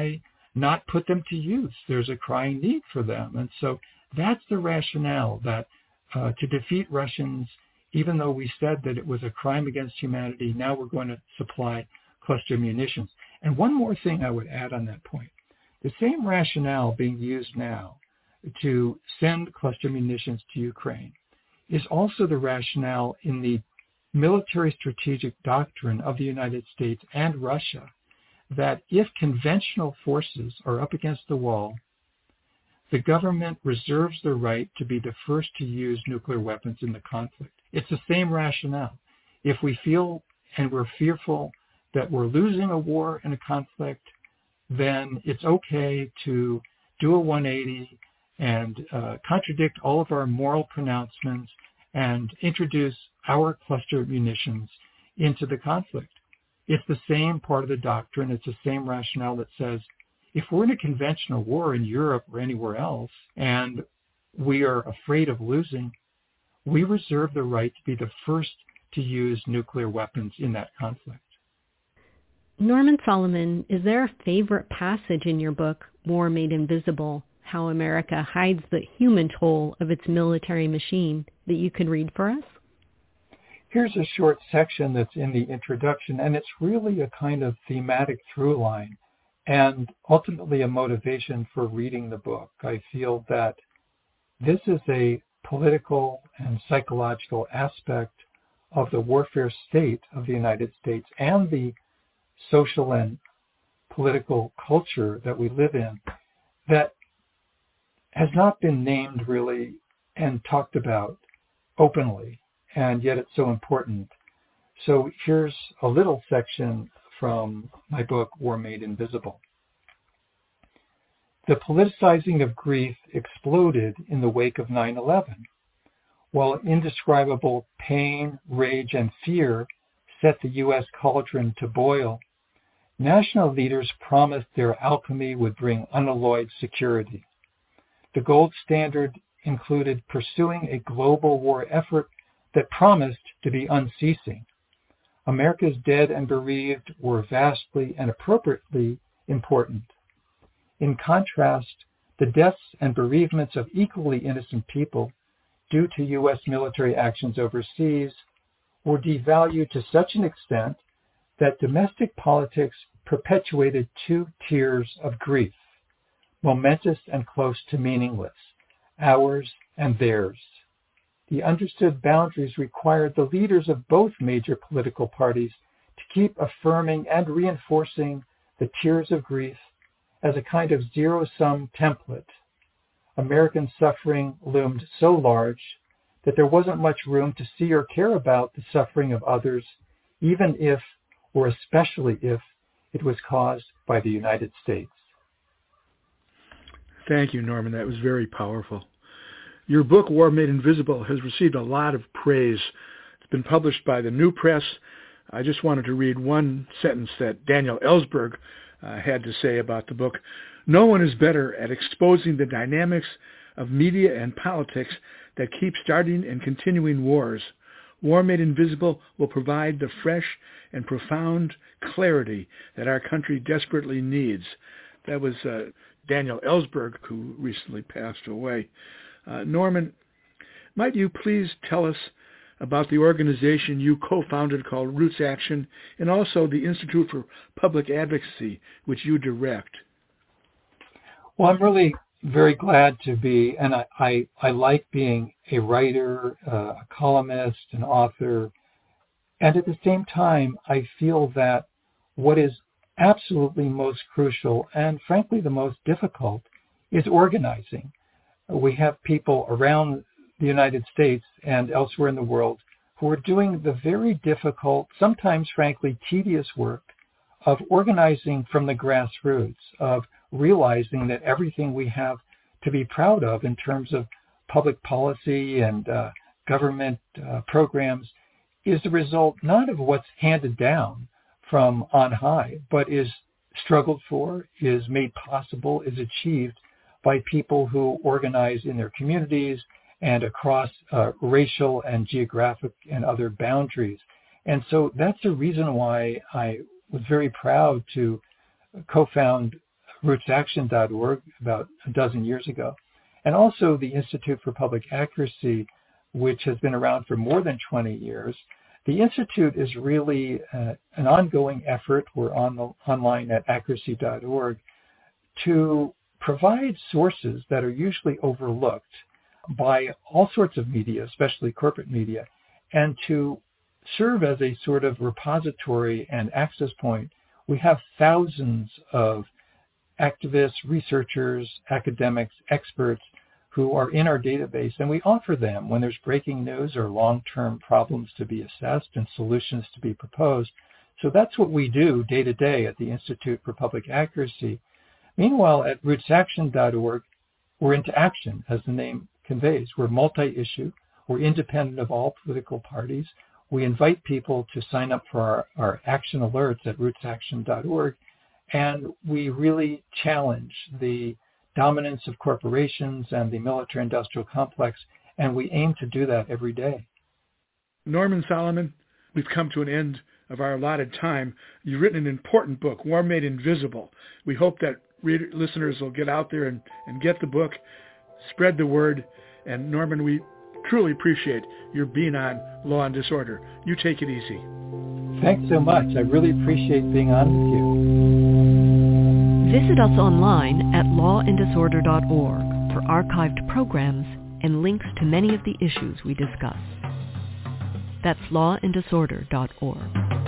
not put them to use. There's a crying need for them. And so that's the rationale, that uh, to defeat Russians, even though we said that it was a crime against humanity, now we're going to supply cluster munitions. And one more thing I would add on that point. The same rationale being used now to send cluster munitions to Ukraine is also the rationale in the military strategic doctrine of the United States and Russia, that if conventional forces are up against the wall, the government reserves the right to be the first to use nuclear weapons in the conflict. It's the same rationale. If we feel and we're fearful that we're losing a war in a conflict, then it's okay to do a one eighty and uh, contradict all of our moral pronouncements and introduce our cluster munitions into the conflict. It's the same part of the doctrine. It's the same rationale that says, if we're in a conventional war in Europe or anywhere else, and we are afraid of losing, we reserve the right to be the first to use nuclear weapons in that conflict. Norman Solomon, is there a favorite passage in your book, War Made Invisible, How America Hides the Human Toll of Its Military Machine, that you could read for us? Here's a short section that's in the introduction, and it's really a kind of thematic through line and ultimately a motivation for reading the book. I feel that this is a political and psychological aspect of the warfare state of the United States and the social and political culture that we live in that has not been named really and talked about openly, and yet it's so important. So here's a little section from my book, War Made Invisible. The politicizing of grief exploded in the wake of nine eleven, while indescribable pain, rage, and fear set the U S cauldron to boil. National leaders promised their alchemy would bring unalloyed security. The gold standard included pursuing a global war effort that promised to be unceasing. America's dead and bereaved were vastly and appropriately important. In contrast, the deaths and bereavements of equally innocent people due to U S military actions overseas were devalued to such an extent that domestic politics perpetuated two tiers of grief, momentous and close to meaningless, ours and theirs. The understood boundaries required the leaders of both major political parties to keep affirming and reinforcing the tiers of grief as a kind of zero-sum template. American suffering loomed so large that there wasn't much room to see or care about the suffering of others, even if, or especially if, it was caused by the United States. Thank you, Norman. That was very powerful. Your book, War Made Invisible, has received a lot of praise. It's been published by the New Press. I just wanted to read one sentence that Daniel Ellsberg uh, had to say about the book. No one is better at exposing the dynamics of media and politics that keep starting and continuing wars. War Made Invisible will provide the fresh and profound clarity that our country desperately needs. That was uh, Daniel Ellsberg, who recently passed away. Uh, Norman, might you please tell us about the organization you co-founded called Roots Action, and also the Institute for Public Advocacy, which you direct? Well, I'm really very glad to be, and I, I, I like being a writer, uh, a columnist, an author, and at the same time, I feel that what is absolutely most crucial and frankly the most difficult is organizing. We have people around the United States and elsewhere in the world who are doing the very difficult, sometimes frankly tedious work of organizing from the grassroots, of realizing that everything we have to be proud of in terms of public policy and uh, government uh, programs is the result not of what's handed down from on high, but is struggled for, is made possible, is achieved by people who organize in their communities and across uh, racial and geographic and other boundaries. And so that's the reason why I was very proud to co-found roots action dot org about a dozen years ago, and also the Institute for Public Accuracy, which has been around for more than twenty years. The Institute is really uh, an ongoing effort. We're on the, online at accuracy dot org to provide sources that are usually overlooked by all sorts of media, especially corporate media, and to serve as a sort of repository and access point. We have thousands of activists, researchers, academics, experts who are in our database, and we offer them when there's breaking news or long-term problems to be assessed and solutions to be proposed. So that's what we do day to day at the Institute for Public Accuracy. Meanwhile, at roots action dot org, we're into action, as the name conveys. We're multi-issue. We're independent of all political parties. We invite people to sign up for our, our action alerts at roots action dot org, and we really challenge the dominance of corporations and the military-industrial complex, and we aim to do that every day. Norman Solomon, we've come to an end of our allotted time. You've written an important book, War Made Invisible. We hope that reader, listeners will get out there and, and get the book, spread the word, and Norman, we truly appreciate your being on Law and Disorder. You take it easy. Thanks so much. I really appreciate being on with you. Visit us online at law and disorder dot org for archived programs and links to many of the issues we discuss. That's law and disorder dot org.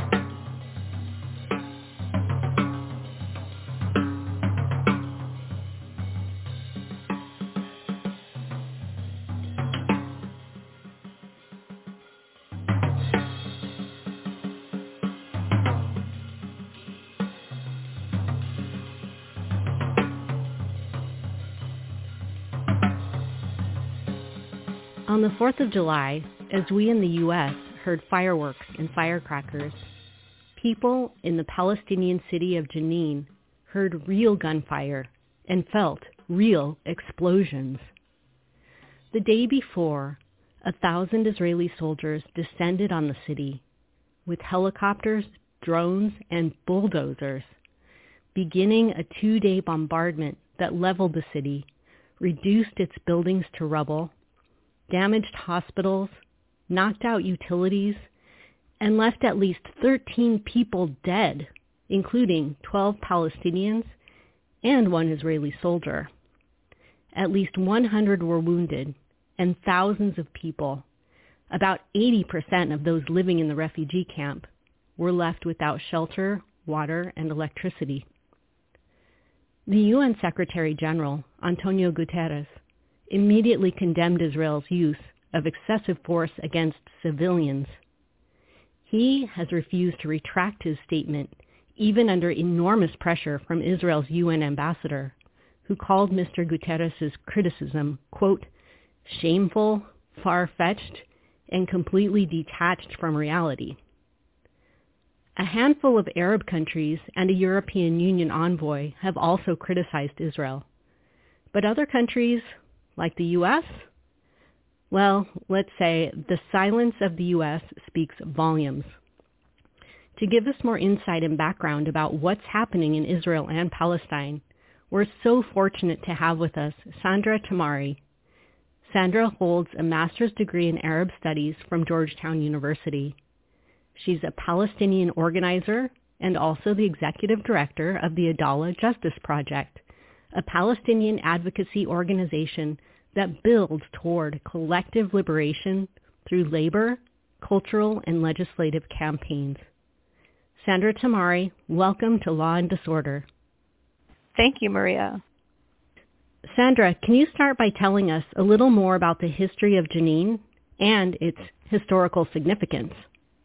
On the fourth of July, as we in the U S heard fireworks and firecrackers, people in the Palestinian city of Jenin heard real gunfire and felt real explosions. The day before, a thousand Israeli soldiers descended on the city with helicopters, drones, and bulldozers, beginning a two-day bombardment that leveled the city, reduced its buildings to rubble, damaged hospitals, knocked out utilities, and left at least thirteen people dead, including twelve Palestinians and one Israeli soldier. At least one hundred were wounded, and thousands of people, about eighty percent of those living in the refugee camp, were left without shelter, water, and electricity. The U N Secretary General, Antonio Guterres, immediately condemned Israel's use of excessive force against civilians. He has refused to retract his statement, even under enormous pressure from Israel's U N ambassador, who called Mister Guterres' criticism, quote, shameful, far-fetched, and completely detached from reality. A handful of Arab countries and a European Union envoy have also criticized Israel. But other countries, like the U S? Well, let's say the silence of the U S speaks volumes. To give us more insight and background about what's happening in Israel and Palestine, we're so fortunate to have with us Sandra Tamari. Sandra holds a master's degree in Arab Studies from Georgetown University. She's a Palestinian organizer and also the executive director of the Adala Justice Project, a Palestinian advocacy organization that builds toward collective liberation through labor, cultural, and legislative campaigns. Sandra Tamari, welcome to Law and Disorder. Thank you, Maria. Sandra, can you start by telling us a little more about the history of Jenin and its historical significance?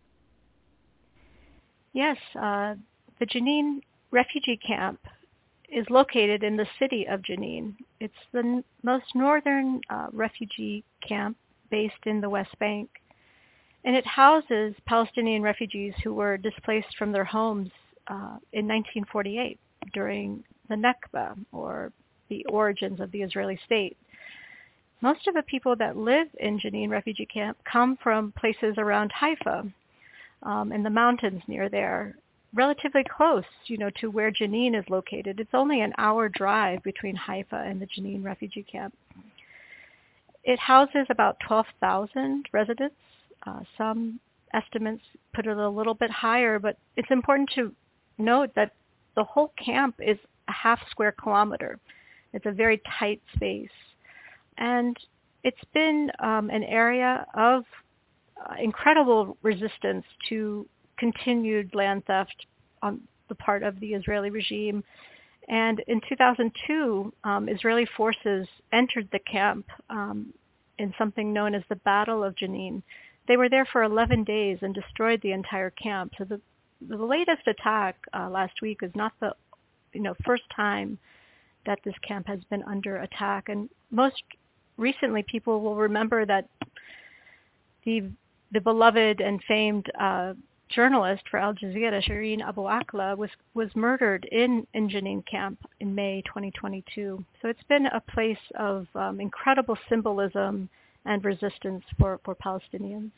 Yes, uh, the Jenin refugee camp is located in the city of Jenin. It's the n- most northern uh, refugee camp based in the West Bank. And it houses Palestinian refugees who were displaced from their homes uh, in nineteen forty-eight during the Nakba, or the origins of the Israeli state. Most of the people that live in Jenin refugee camp come from places around Haifa, um, in the mountains near there. relatively close, you know, to where Jenin is located. It's only an hour drive between Haifa and the Jenin refugee camp. It houses about twelve thousand residents. Uh, some estimates put it a little bit higher, but it's important to note that the whole camp is a half square kilometer. It's a very tight space. And it's been um, an area of uh, incredible resistance to continued land theft on the part of the Israeli regime. And in two thousand two, um, Israeli forces entered the camp um, in something known as the Battle of Jenin. They were there for eleven days and destroyed the entire camp. So the, the latest attack uh, last week is not the you know first time that this camp has been under attack. And most recently, people will remember that the the beloved and famed uh, journalist for Al Jazeera, Shireen Abu Akleh, was, was murdered in, in Jenin camp in May twenty twenty-two. So it's been a place of um, incredible symbolism and resistance for, for Palestinians.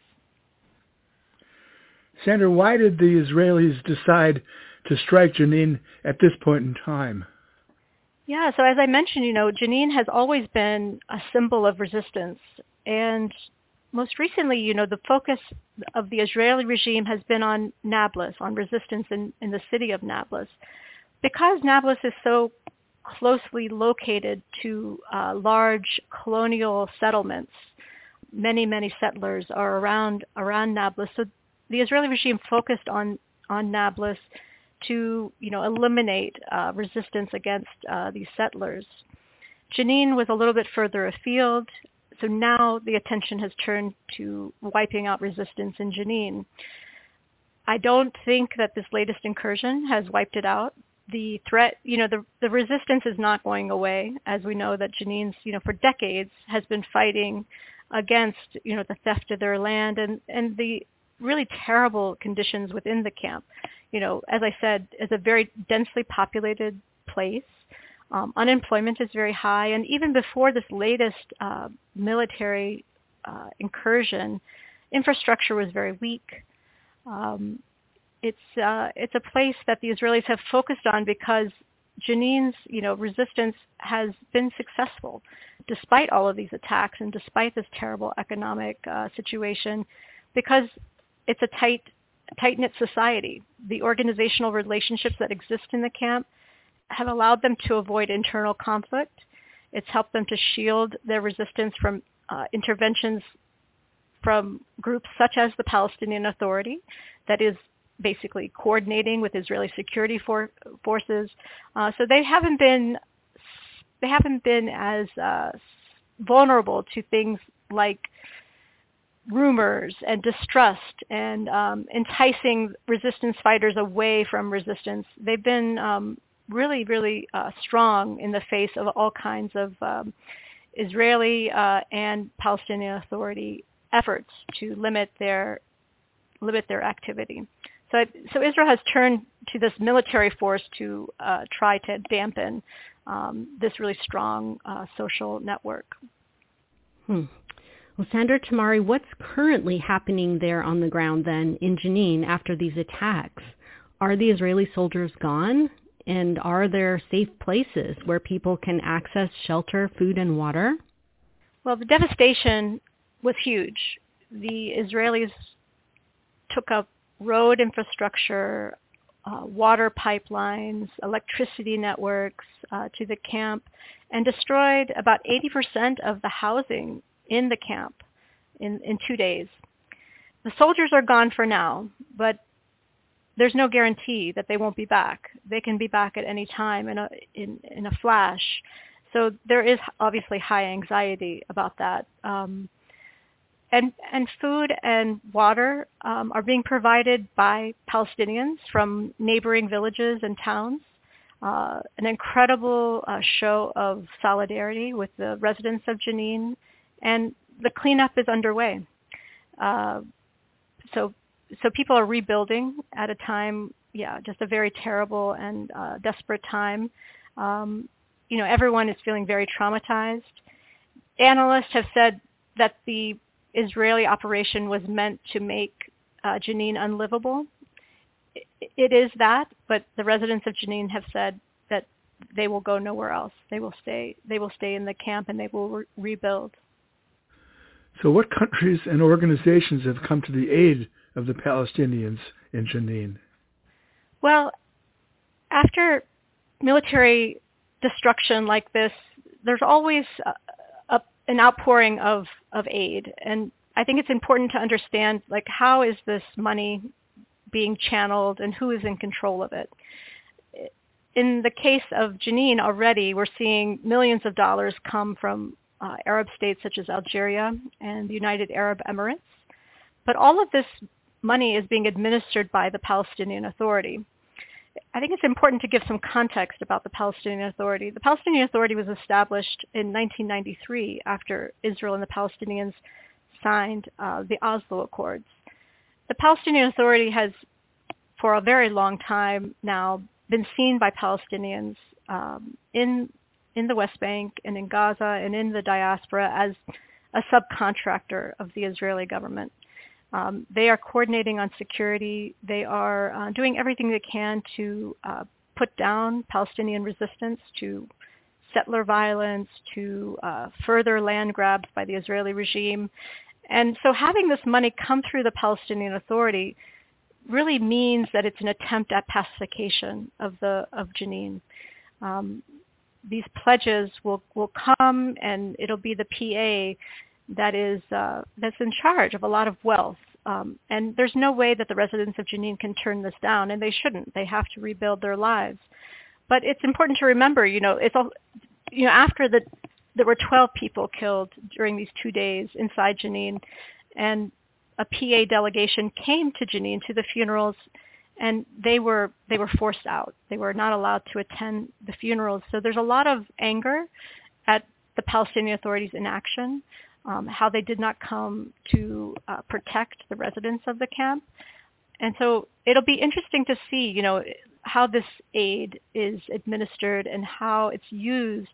Sandra, why did the Israelis decide to strike Jenin at this point in time? Yeah, so as I mentioned, you know, Jenin has always been a symbol of resistance. And most recently, you know, the focus of the Israeli regime has been on Nablus, on resistance in, in the city of Nablus. Because Nablus is so closely located to uh, large colonial settlements, many, many settlers are around around Nablus. So the Israeli regime focused on, on Nablus to, you know, eliminate uh, resistance against uh, these settlers. Jenin was a little bit further afield. So now the attention has turned to wiping out resistance in Jenin. I don't think that this latest incursion has wiped it out. The threat, you know, the, the resistance is not going away, as we know that Jenin's, you know, for decades has been fighting against, you know, the theft of their land and, and the really terrible conditions within the camp. You know, as I said, it's a very densely populated place. Um, unemployment is very high, and even before this latest uh, military uh, incursion, infrastructure was very weak. Um, it's uh, it's a place that the Israelis have focused on because Jenin's you know resistance has been successful, despite all of these attacks and despite this terrible economic uh, situation, because it's a tight tight-knit society. The organizational relationships that exist in the camp have allowed them to avoid internal conflict. It's helped them to shield their resistance from uh, interventions from groups such as the Palestinian Authority, that is basically coordinating with Israeli security for, forces. Uh, so they haven't been they haven't been as uh, vulnerable to things like rumors and distrust and um, enticing resistance fighters away from resistance. They've been um, really, really uh, strong in the face of all kinds of um, Israeli uh, and Palestinian Authority efforts to limit their limit their activity. So, so Israel has turned to this military force to uh, try to dampen um, this really strong uh, social network. Hmm. Well, Sandra Tamari, what's currently happening there on the ground then in Jenin after these attacks? Are the Israeli soldiers gone? And are there safe places where people can access shelter, food, and water? Well, the devastation was huge. The Israelis took up road infrastructure, uh, water pipelines, electricity networks uh, to the camp, and destroyed about eighty percent of the housing in the camp in, in two days. The soldiers are gone for now, but there's no guarantee that they won't be back. They can be back at any time in a in, in a flash. So there is obviously high anxiety about that. Um, and and food and water um, are being provided by Palestinians from neighboring villages and towns. Uh, an incredible uh, show of solidarity with the residents of Jenin, and the cleanup is underway. Uh, so. So people are rebuilding at a time, yeah, just a very terrible and uh, desperate time. Um, you know, everyone is feeling very traumatized. Analysts have said that the Israeli operation was meant to make uh, Jenin unlivable. it is that, but the residents of Jenin have said that they will go nowhere else. They will stay. They will stay in the camp and they will re- rebuild. So what countries and organizations have come to the aid of the Palestinians in Jenin? Well, after military destruction like this, there's always a, a, an outpouring of, of aid. And I think it's important to understand, like, how is this money being channeled and who is in control of it? In the case of Jenin already, we're seeing millions of dollars come from uh, Arab states such as Algeria and the United Arab Emirates. But all of this money is being administered by the Palestinian Authority. I think it's important to give some context about the Palestinian Authority. The Palestinian Authority was established in nineteen ninety-three after Israel and the Palestinians signed uh, the Oslo Accords. The Palestinian Authority has, for a very long time now, been seen by Palestinians um, in in the West Bank and in Gaza and in the diaspora as a subcontractor of the Israeli government. Um, they are coordinating on security. They are uh, doing everything they can to uh, put down Palestinian resistance, to settler violence, to uh, further land grabs by the Israeli regime. And so having this money come through the Palestinian Authority really means that it's an attempt at pacification of the of Jenin. Um, these pledges will, will come, and it'll be the P A that is uh, that's in charge of a lot of wealth. Um, and there's no way that the residents of Jenin can turn this down, and they shouldn't. They have to rebuild their lives. But it's important to remember, you know, it's all, you know, after the there were twelve people killed during these two days inside Jenin, and a P A delegation came to Jenin to the funerals, and they were they were forced out. They were not allowed to attend the funerals. So there's a lot of anger at the Palestinian Authority's inaction, um, how they did not come to uh, protect the residents of the camp. And so it'll be interesting to see, you know, how this aid is administered and how it's used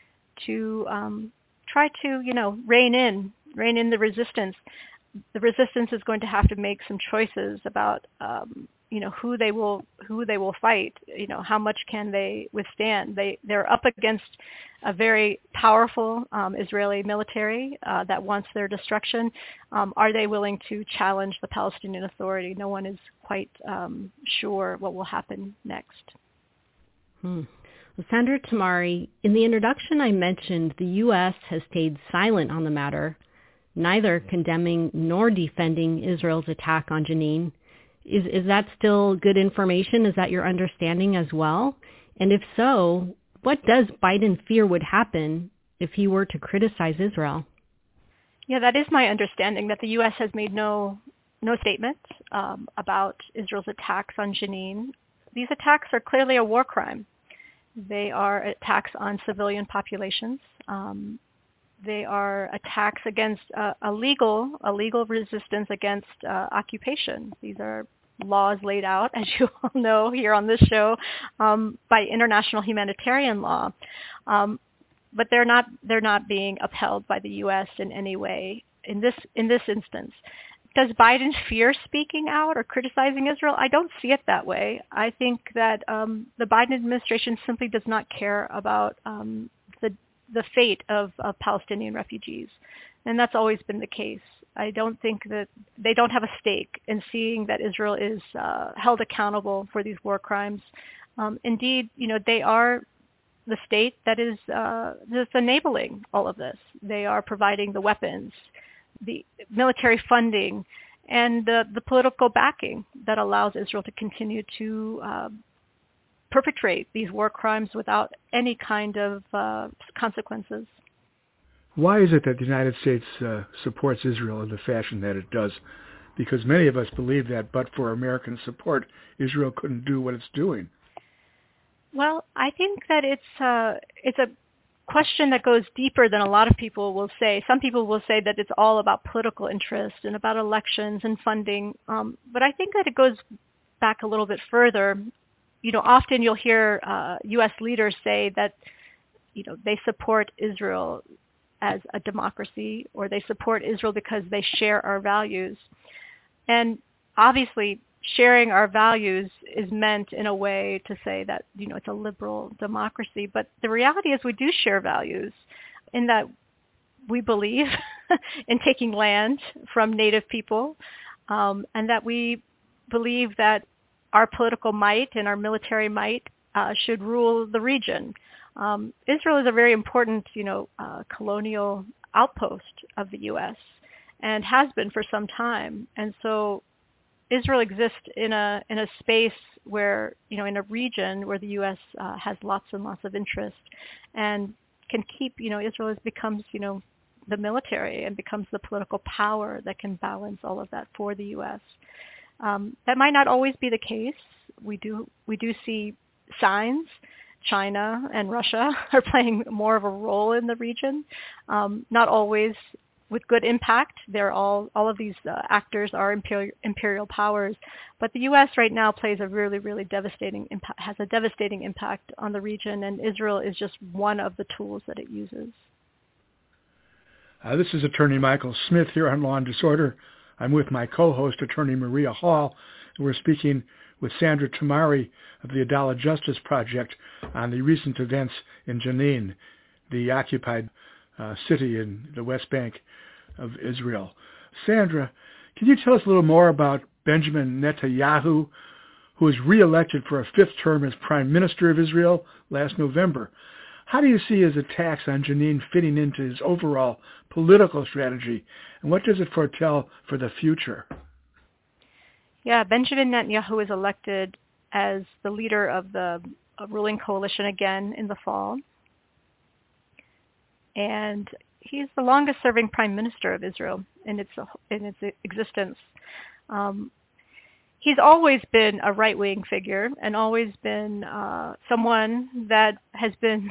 to um, try to, you know, rein in, rein in the resistance. The resistance is going to have to make some choices about, um, you know, who they will who they will fight. You know, how much can they withstand? They they're up against a very powerful um, Israeli military uh, that wants their destruction. Um, are they willing to challenge the Palestinian Authority? No one is quite um, sure what will happen next. Hmm. Well, Sandra Temari, in the introduction I mentioned the U S has stayed silent on the matter, neither condemning nor defending Israel's attack on Jenin. Is is that still good information? Is that your understanding as well? And if so, what does Biden fear would happen if he were to criticize Israel? Yeah, that is my understanding, that the U S has made no no statement um, about Israel's attacks on Jenin. These attacks are clearly a war crime. They are attacks on civilian populations. Um, They are attacks against uh, a legal, a legal resistance against uh, occupation. These are laws laid out, as you all know here on this show, um, by international humanitarian law, um, but they're not they're not being upheld by the U S in any way in this in this instance. Does Biden fear speaking out or criticizing Israel? I don't see it that way. I think that um, the Biden administration simply does not care about um, the the fate of, of Palestinian refugees. And that's always been the case. I don't think that they don't have a stake in seeing that Israel is uh, held accountable for these war crimes. Um, indeed, you know, they are the state that is uh, that's enabling all of this. They are providing the weapons, the military funding, and the, the political backing that allows Israel to continue to uh, perpetrate these war crimes without any kind of uh, consequences. Why is it that the United States uh, supports Israel in the fashion that it does? Because many of us believe that but for American support, Israel couldn't do what it's doing. Well, I think that it's uh, it's a question that goes deeper than a lot of people will say. Some people will say that it's all about political interest and about elections and funding. Um, but I think that it goes back a little bit further. You know, often you'll hear uh, U S leaders say that, you know, they support Israel as a democracy, or they support Israel because they share our values. And obviously, sharing our values is meant in a way to say that, you know, it's a liberal democracy. But the reality is we do share values in that we believe in taking land from native people, um, and that we believe that our political might and our military might uh, should rule the region. Um, Israel is a very important, you know, uh, colonial outpost of the U S and has been for some time. And so Israel exists in a in a space where, you know, in a region where the U S uh, has lots and lots of interest and can keep, you know, Israel is, becomes, you know, the military and becomes the political power that can balance all of that for the U S. Um, that might not always be the case. We do we do see signs. China and Russia are playing more of a role in the region, um, not always with good impact. They're all all of these uh, actors are imperial, imperial powers, but the U S right now plays a really really devastating impact, has a devastating impact on the region, and Israel is just one of the tools that it uses. Uh, this is Attorney Michael Smith here on Law and Disorder. I'm with my co-host, Attorney Maria Hall, and we're speaking with Sandra Tamari of the Adalah Justice Project on the recent events in Jenin, the occupied uh, city in the West Bank of Israel. Sandra, can you tell us a little more about Benjamin Netanyahu, who was reelected for a fifth term as Prime Minister of Israel last November? How do you see his attacks on Jenin fitting into his overall political strategy, and what does it foretell for the future? Yeah, Benjamin Netanyahu is elected as the leader of the ruling coalition again in the fall. And he's the longest-serving prime minister of Israel in its in its existence. Um, he's always been a right-wing figure and always been uh, someone that has been,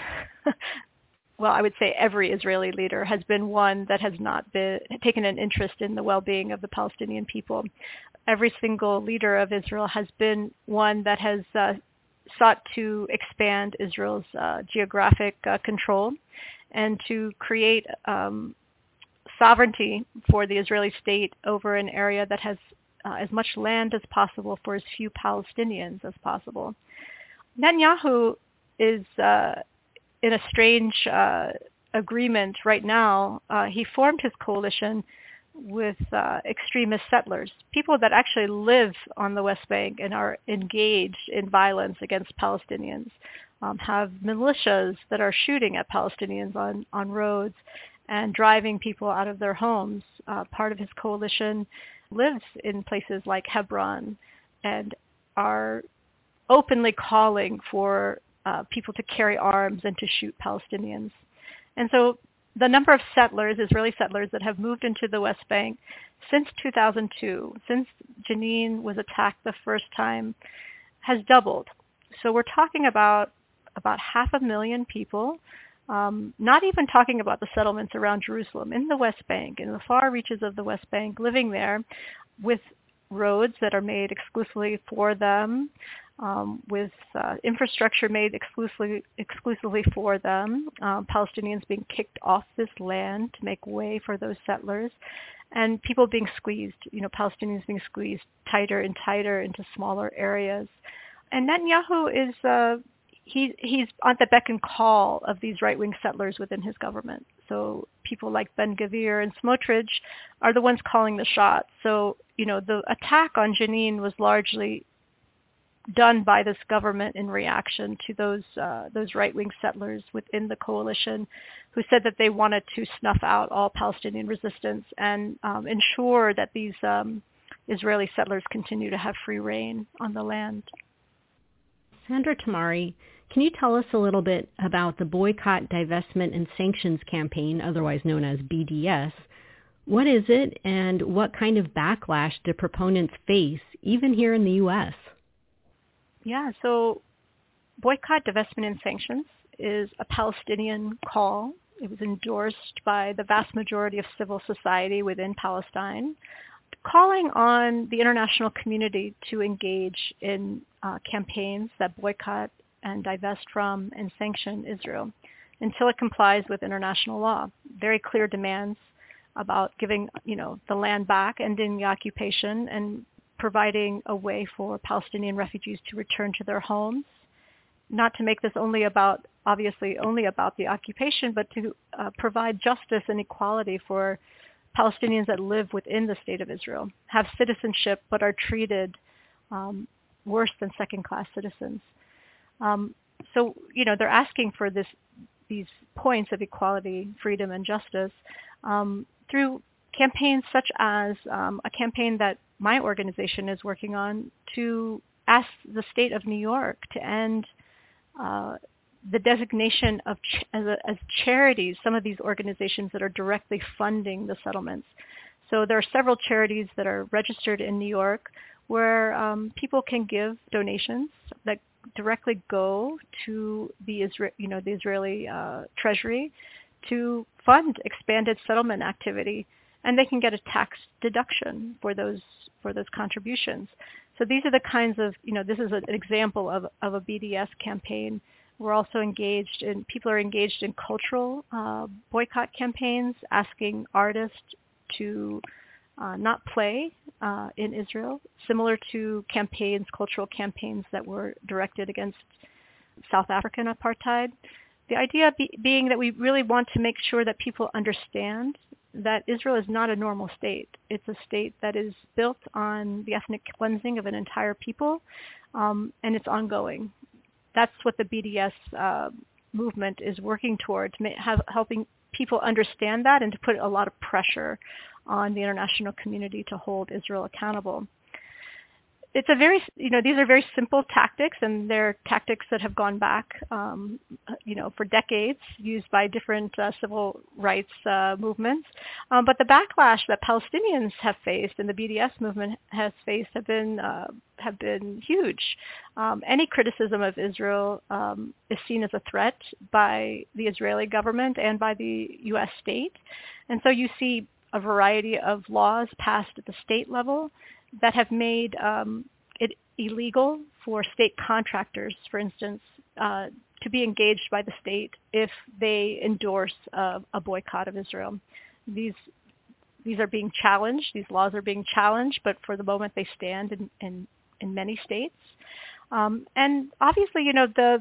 well, I would say every Israeli leader has been one that has not been taken an interest in the well-being of the Palestinian people. Every single leader of Israel has been one that has uh, sought to expand Israel's uh, geographic uh, control and to create um, sovereignty for the Israeli state over an area that has uh, as much land as possible for as few Palestinians as possible. Netanyahu is uh, in a strange uh, agreement right now. Uh, he formed his coalition with uh, extremist settlers, people that actually live on the West Bank and are engaged in violence against Palestinians, um, have militias that are shooting at Palestinians on, on roads and driving people out of their homes. Uh, part of his coalition lives in places like Hebron and are openly calling for uh, people to carry arms and to shoot Palestinians. And so the number of settlers, Israeli settlers, that have moved into the West Bank since two thousand two, since Jenin was attacked the first time, has doubled. So we're talking about about half a million people, um, not even talking about the settlements around Jerusalem, in the West Bank, in the far reaches of the West Bank, living there with roads that are made exclusively for them, Um, with uh, infrastructure made exclusively exclusively for them, um, Palestinians being kicked off this land to make way for those settlers, and people being squeezed, you know, Palestinians being squeezed tighter and tighter into smaller areas. And Netanyahu is, uh, he, he's on the beck and call of these right-wing settlers within his government. So people like Ben-Gvir and Smotrich are the ones calling the shots. So, you know, the attack on Jenin was largely done by this government in reaction to those uh, those right-wing settlers within the coalition who said that they wanted to snuff out all Palestinian resistance and um, ensure that these um, Israeli settlers continue to have free reign on the land. Sandra Tamari, can you tell us a little bit about the Boycott, Divestment, and Sanctions Campaign, otherwise known as B D S? What is it, and what kind of backlash do proponents face, even here in the U S? Yeah, so Boycott, Divestment, and Sanctions is a Palestinian call. It was endorsed by the vast majority of civil society within Palestine, calling on the international community to engage in uh, campaigns that boycott and divest from and sanction Israel until it complies with international law. Very clear demands about giving, you know, the land back, ending the occupation, and providing a way for Palestinian refugees to return to their homes, not to make this only about, obviously only about the occupation, but to uh, provide justice and equality for Palestinians that live within the state of Israel, have citizenship, but are treated um, worse than second-class citizens. Um, so, you know, they're asking for this, these points of equality, freedom, and justice um, through campaigns such as um, a campaign that my organization is working on to ask the state of New York to end uh, the designation of ch- as, a, as charities, some of these organizations that are directly funding the settlements. So there are several charities that are registered in New York where um, people can give donations that directly go to the Isra- you know, the Israeli uh, Treasury to fund expanded settlement activity, and they can get a tax deduction for those for those contributions. So these are the kinds of, you know, this is an example of, of a B D S campaign. We're also engaged in, people are engaged in cultural uh, boycott campaigns, asking artists to uh, not play uh, in Israel, similar to campaigns, cultural campaigns that were directed against South African apartheid. The idea be, being that we really want to make sure that people understand that Israel is not a normal state. It's a state that is built on the ethnic cleansing of an entire people, um, and it's ongoing. That's what the B D S uh, movement is working towards, have, helping people understand that and to put a lot of pressure on the international community to hold Israel accountable. It's a very, you know, these are very simple tactics, and they're tactics that have gone back, um, you know, for decades, used by different uh, civil rights uh, movements. Um, but the backlash that Palestinians have faced and the B D S movement has faced have been uh, have been huge. Um, any criticism of Israel um, is seen as a threat by the Israeli government and by the U S state, and so you see a variety of laws passed at the state level that have made um, it illegal for state contractors, for instance, uh, to be engaged by the state if they endorse uh, a boycott of Israel. These these are being challenged. These laws are being challenged, but for the moment they stand in, in, in many states. Um, and obviously, you know, the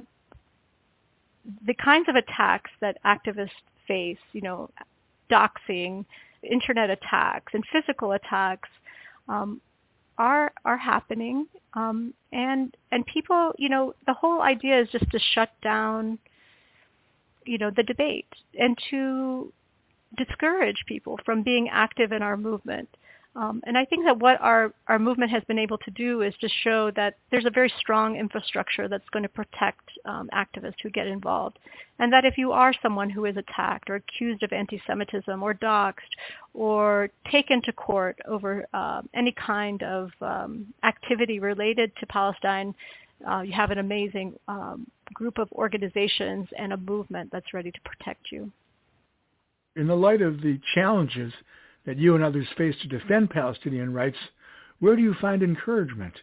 the kinds of attacks that activists face, you know, doxing, internet attacks, and physical attacks, um, are are happening, um, and and people, you know, the whole idea is just to shut down, you know, the debate and to discourage people from being active in our movement. Um, and I think that what our, our movement has been able to do is to show that there's a very strong infrastructure that's going to protect um, activists who get involved. And that if you are someone who is attacked or accused of anti-Semitism or doxxed or taken to court over uh, any kind of um, activity related to Palestine, uh, you have an amazing um, group of organizations and a movement that's ready to protect you. In the light of the challenges that you and others face to defend Palestinian rights, where do you find encouragement?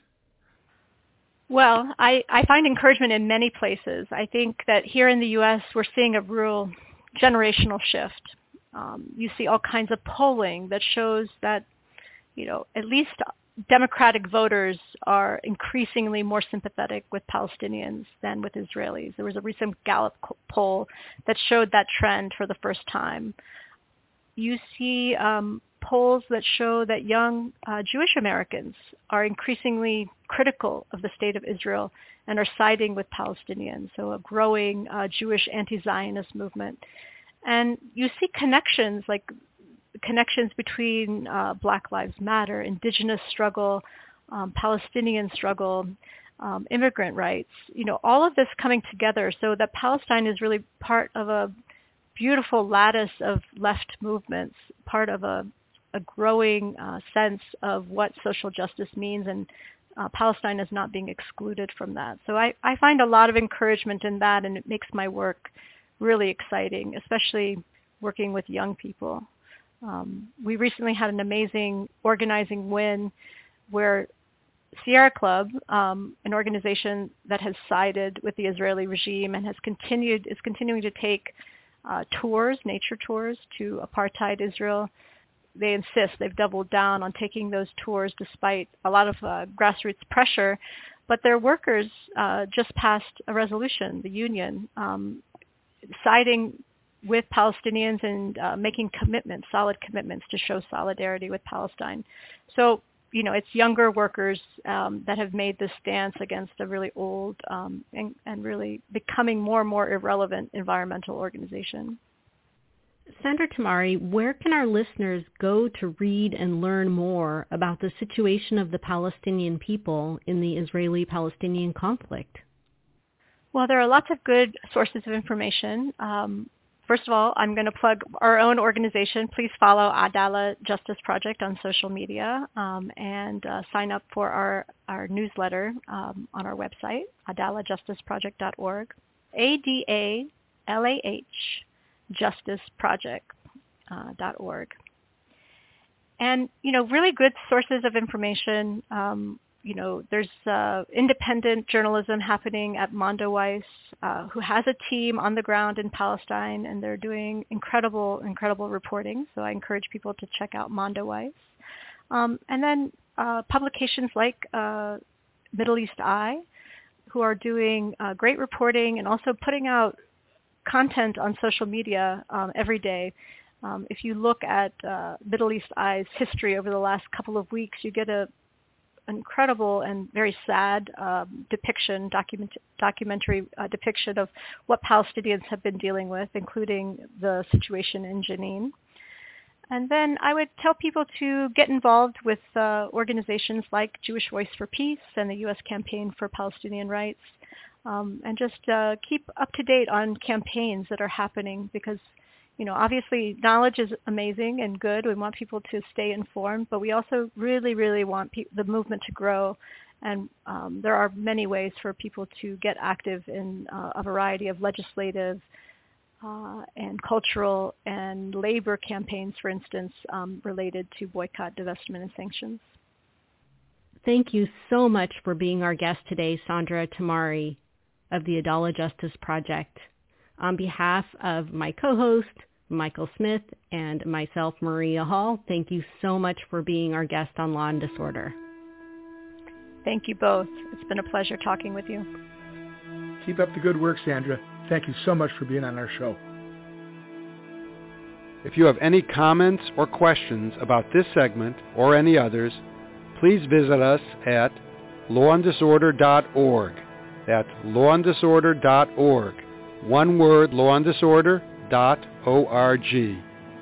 Well, I, I find encouragement in many places. I think that here in the U S we're seeing a real generational shift. Um, you see all kinds of polling that shows that, you know, at least Democratic voters are increasingly more sympathetic with Palestinians than with Israelis. There was a recent Gallup poll that showed that trend for the first time. You see um, polls that show that young uh, Jewish Americans are increasingly critical of the state of Israel and are siding with Palestinians, so a growing uh, Jewish anti-Zionist movement. And you see connections, like connections between uh, Black Lives Matter, indigenous struggle, um, Palestinian struggle, um, immigrant rights, you know, all of this coming together so that Palestine is really part of a beautiful lattice of left movements, part of a, a growing uh, sense of what social justice means, and uh, Palestine is not being excluded from that. So I, I find a lot of encouragement in that, and it makes my work really exciting, especially working with young people. Um, we recently had an amazing organizing win where Sierra Club, um, an organization that has sided with the Israeli regime and has continued is continuing to take Uh, tours, nature tours to apartheid Israel. they insist. They've doubled down on taking those tours despite a lot of uh, grassroots pressure. But their workers uh, just passed a resolution, the union, um, siding with Palestinians and uh, making commitments, solid commitments to show solidarity with Palestine. So, you know, it's younger workers um, that have made this stance against a really old um, and, and really becoming more and more irrelevant environmental organization. Sandra Tamari, where can our listeners go to read and learn more about the situation of the Palestinian people in the Israeli-Palestinian conflict? Well, there are lots of good sources of information. Um, first of all, I'm going to plug our own organization. Please follow Adalah Justice Project on social media um, and uh, sign up for our, our newsletter um, on our website, adalah justice project dot org. A D A L A H justice project dot org. And, you know, really good sources of information. Um, you know, there's uh, independent journalism happening at Mondoweiss, uh, who has a team on the ground in Palestine, and they're doing incredible, incredible reporting. So I encourage people to check out Mondoweiss. Um, and then uh, publications like uh, Middle East Eye, who are doing uh, great reporting and also putting out content on social media um, every day. Um, if you look at uh, Middle East Eye's history over the last couple of weeks, you get a incredible and very sad um, depiction, document, documentary uh, depiction of what Palestinians have been dealing with, including the situation in Jenin. And then I would tell people to get involved with uh, organizations like Jewish Voice for Peace and the U S Campaign for Palestinian Rights. Um, and just uh, keep up to date on campaigns that are happening because, you know, obviously knowledge is amazing and good. We want people to stay informed, but we also really, really want pe- the movement to grow. And um, there are many ways for people to get active in uh, a variety of legislative uh, and cultural and labor campaigns, for instance, um, related to boycott, divestment, and sanctions. Thank you so much for being our guest today, Sandra Tamari of the Adalah Justice Project. On behalf of my co-host, Michael Smith, and myself, Maria Hall, thank you so much for being our guest on Law and Disorder. Thank you both. It's been a pleasure talking with you. Keep up the good work, Sandra. Thank you so much for being on our show. If you have any comments or questions about this segment or any others, please visit us at law and disorder dot org. That's law and disorder dot org. One word, law and disorder dot org.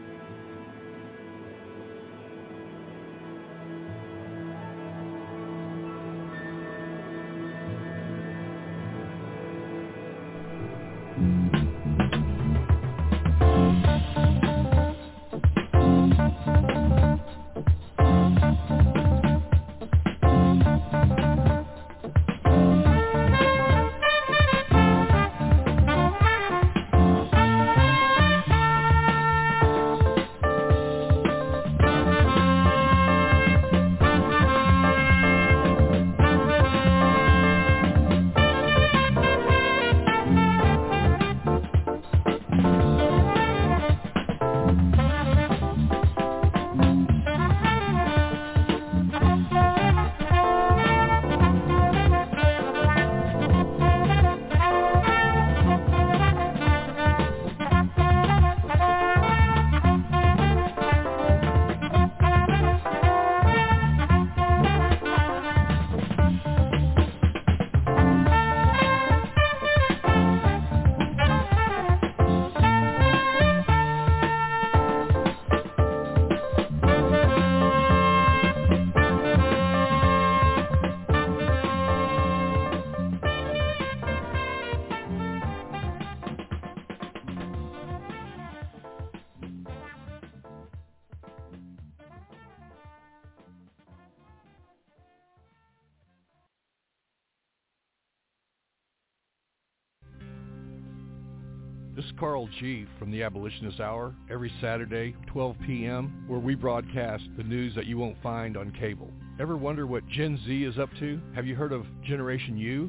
This is Carl G. from the Abolitionist Hour, every Saturday, twelve p.m., where we broadcast the news that you won't find on cable. Ever wonder what Gen Z is up to? Have you heard of Generation U?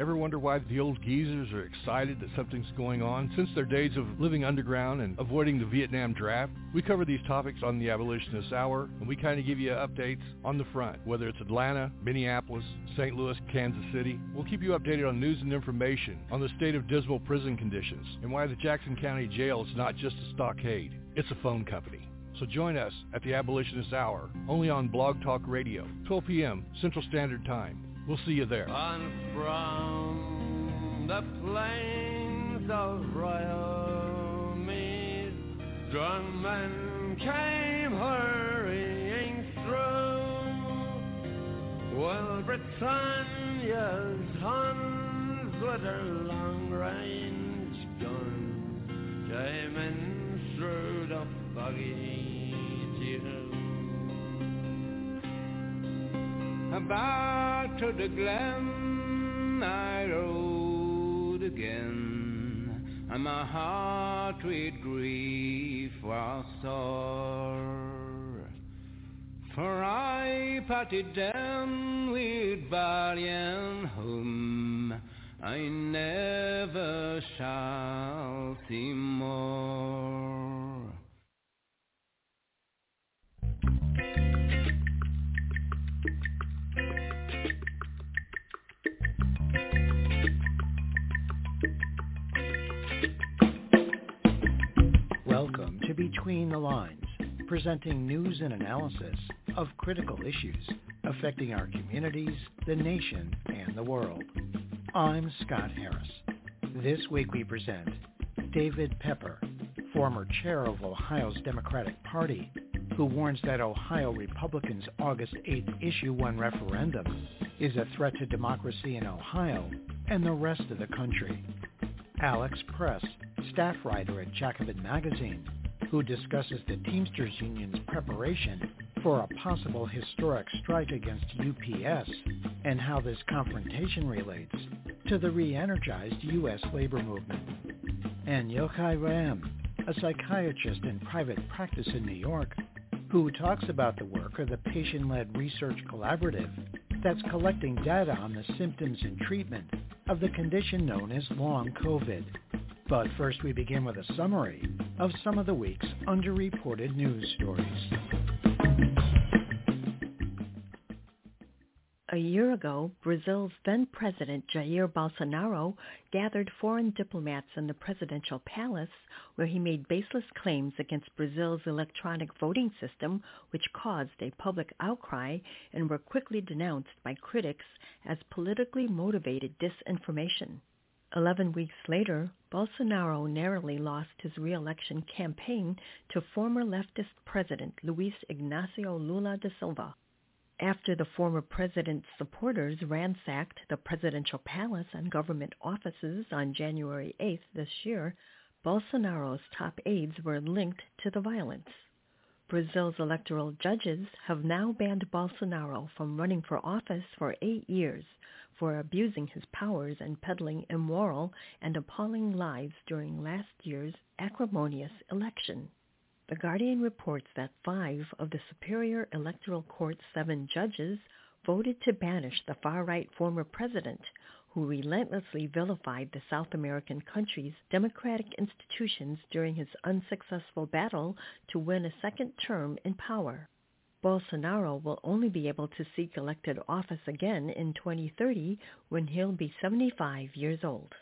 Ever wonder why the old geezers are excited that something's going on since their days of living underground and avoiding the Vietnam draft? We cover these topics on the Abolitionist Hour, and we kind of give you updates on the front, whether it's Atlanta, Minneapolis, Saint Louis, Kansas City. We'll keep you updated on news and information on the state of dismal prison conditions and why the Jackson County Jail is not just a stockade, it's a phone company. So join us at the Abolitionist Hour, only on Blog Talk Radio, twelve p.m. Central Standard Time. We'll see you there. On from the plains of royal mead, drummen came hurrying through, while Britannia's Huns with her long-range guns came in through the foggy tears. Back to the glen I rode again, and my heart with grief was sore, for I parted them with valiant whom I never shall see more. Welcome to Between the Lines, presenting news and analysis of critical issues affecting our communities, the nation, and the world. I'm Scott Harris. This week we present David Pepper, former chair of Ohio's Democratic Party, who warns that Ohio Republicans' August eighth Issue one referendum is a threat to democracy in Ohio and the rest of the country. Alex Press, staff writer at Jacobin Magazine, who discusses the Teamsters Union's preparation for a possible historic strike against U P S and how this confrontation relates to the re-energized U S labor movement. And Yochai Ram, a psychiatrist in private practice in New York, who talks about the work of the Patient-Led Research Collaborative that's collecting data on the symptoms and treatment of the condition known as long COVID. But first we begin with a summary of some of the week's underreported news stories. A year ago, Brazil's then-President Jair Bolsonaro gathered foreign diplomats in the presidential palace where he made baseless claims against Brazil's electronic voting system, which caused a public outcry and were quickly denounced by critics as politically motivated disinformation. Eleven weeks later, Bolsonaro narrowly lost his re-election campaign to former leftist president Luiz Inácio Lula da Silva. After the former president's supporters ransacked the presidential palace and government offices on January eighth this year, Bolsonaro's top aides were linked to the violence. Brazil's electoral judges have now banned Bolsonaro from running for office for eight years for abusing his powers and peddling immoral and appalling lies during last year's acrimonious election. The Guardian reports that five of the Superior Electoral Court's seven judges voted to banish the far-right former president, who relentlessly vilified the South American country's democratic institutions during his unsuccessful battle to win a second term in power. Bolsonaro will only be able to seek elected office again in twenty thirty when he'll be seventy-five years old.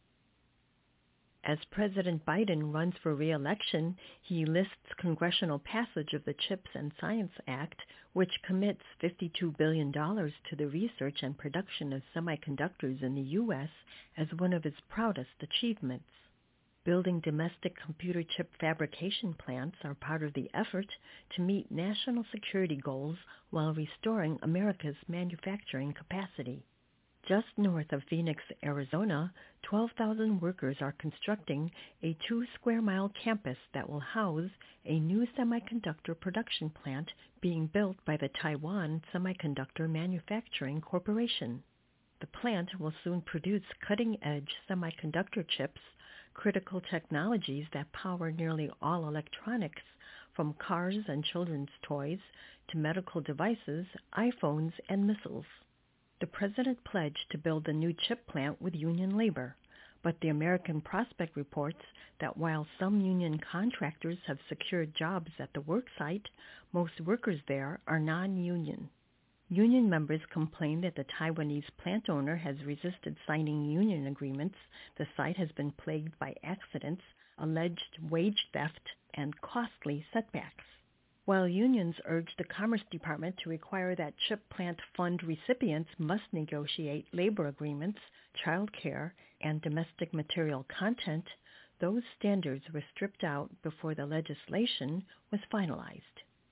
As President Biden runs for re-election, he lists congressional passage of the CHIPS and Science Act, which commits fifty-two billion dollars to the research and production of semiconductors in the U S as one of his proudest achievements. Building domestic computer chip fabrication plants are part of the effort to meet national security goals while restoring America's manufacturing capacity. Just north of Phoenix, Arizona, twelve thousand workers are constructing a two-square-mile campus that will house a new semiconductor production plant being built by the Taiwan Semiconductor Manufacturing Corporation. The plant will soon produce cutting-edge semiconductor chips, critical technologies that power nearly all electronics, from cars and children's toys to medical devices, iPhones, and missiles. The president pledged to build a new chip plant with union labor, but the American Prospect reports that while some union contractors have secured jobs at the work site, most workers there are non-union. Union members complain that the Taiwanese plant owner has resisted signing union agreements. The site has been plagued by accidents, alleged wage theft, and costly setbacks. While unions urge the Commerce Department to require that chip plant fund recipients must negotiate labor agreements, child care, and domestic material content, those standards were stripped out before the legislation was finalized.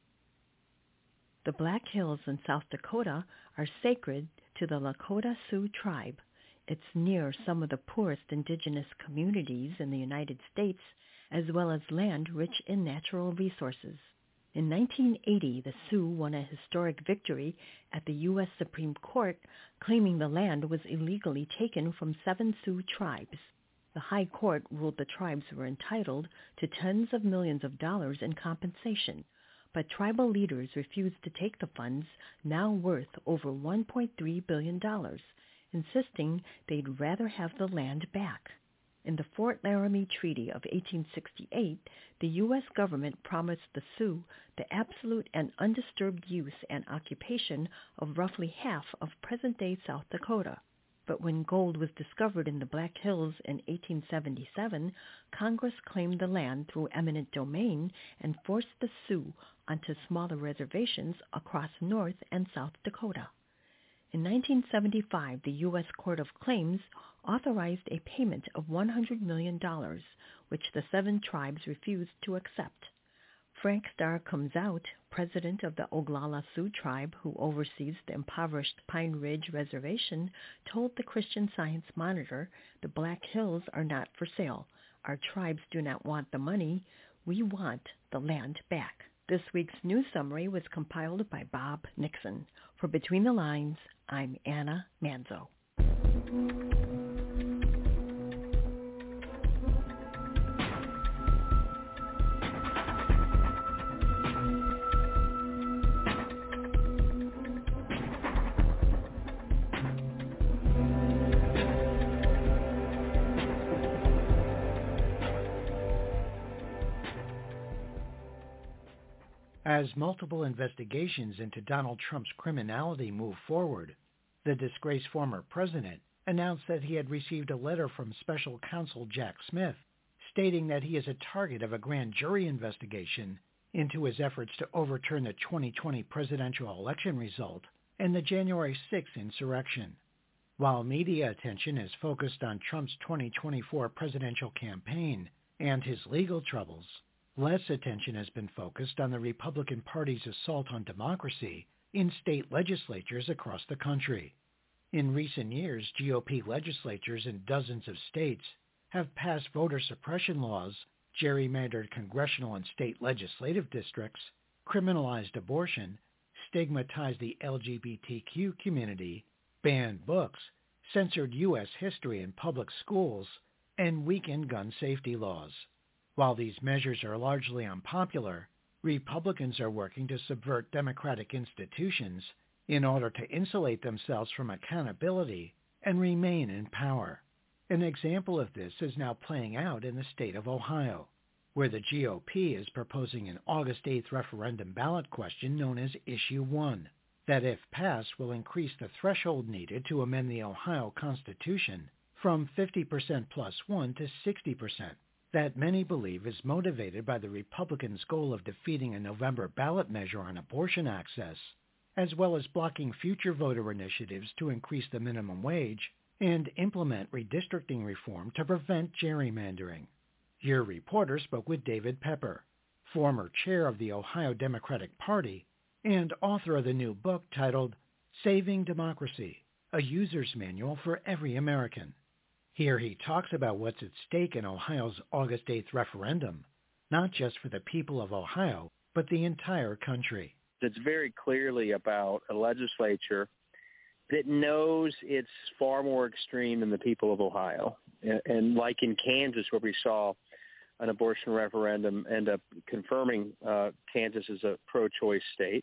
The Black Hills in South Dakota are sacred to the Lakota Sioux tribe. It's near some of the poorest indigenous communities in the United States, as well as land rich in natural resources. In nineteen eighty, the Sioux won a historic victory at the U S Supreme Court, claiming the land was illegally taken from seven Sioux tribes. The High Court ruled the tribes were entitled to tens of millions of dollars in compensation, but tribal leaders refused to take the funds, now worth over one point three billion dollars, insisting they'd rather have the land back. In the Fort Laramie Treaty of eighteen sixty-eight, the U S government promised the Sioux the absolute and undisturbed use and occupation of roughly half of present-day South Dakota. But when gold was discovered in the Black Hills in eighteen seventy-seven, Congress claimed the land through eminent domain and forced the Sioux onto smaller reservations across North and South Dakota. In nineteen seventy-five, the U S Court of Claims authorized a payment of one hundred million dollars, which the seven tribes refused to accept. Frank Starr Comes Out, president of the Oglala Sioux tribe who oversees the impoverished Pine Ridge Reservation, told the Christian Science Monitor, "The Black Hills are not for sale. Our tribes do not want the money. We want the land back." This week's news summary was compiled by Bob Nixon. For Between the Lines, I'm Anna Manzo. As multiple investigations into Donald Trump's criminality move forward, the disgraced former president announced that he had received a letter from special counsel Jack Smith stating that he is a target of a grand jury investigation into his efforts to overturn the twenty twenty presidential election result and the January sixth insurrection. While media attention is focused on Trump's twenty twenty-four presidential campaign and his legal troubles, less attention has been focused on the Republican Party's assault on democracy in state legislatures across the country. In recent years, G O P legislatures in dozens of states have passed voter suppression laws, gerrymandered congressional and state legislative districts, criminalized abortion, stigmatized the L G B T Q community, banned books, censored U S history in public schools, and weakened gun safety laws. While these measures are largely unpopular, Republicans are working to subvert democratic institutions in order to insulate themselves from accountability and remain in power. An example of this is now playing out in the state of Ohio, where the G O P is proposing an August eighth referendum ballot question known as Issue one, that if passed will increase the threshold needed to amend the Ohio Constitution from fifty percent plus one to sixty percent. That many believe is motivated by the Republicans' goal of defeating a November ballot measure on abortion access, as well as blocking future voter initiatives to increase the minimum wage and implement redistricting reform to prevent gerrymandering. Your reporter spoke with David Pepper, former chair of the Ohio Democratic Party and author of the new book titled Saving Democracy, a User's Manual for Every American. Here he talks about what's at stake in Ohio's August eighth referendum, not just for the people of Ohio, but the entire country. It's very clearly about a legislature that knows it's far more extreme than the people of Ohio. And, and like in Kansas, where we saw an abortion referendum end up confirming uh, Kansas as a pro-choice state,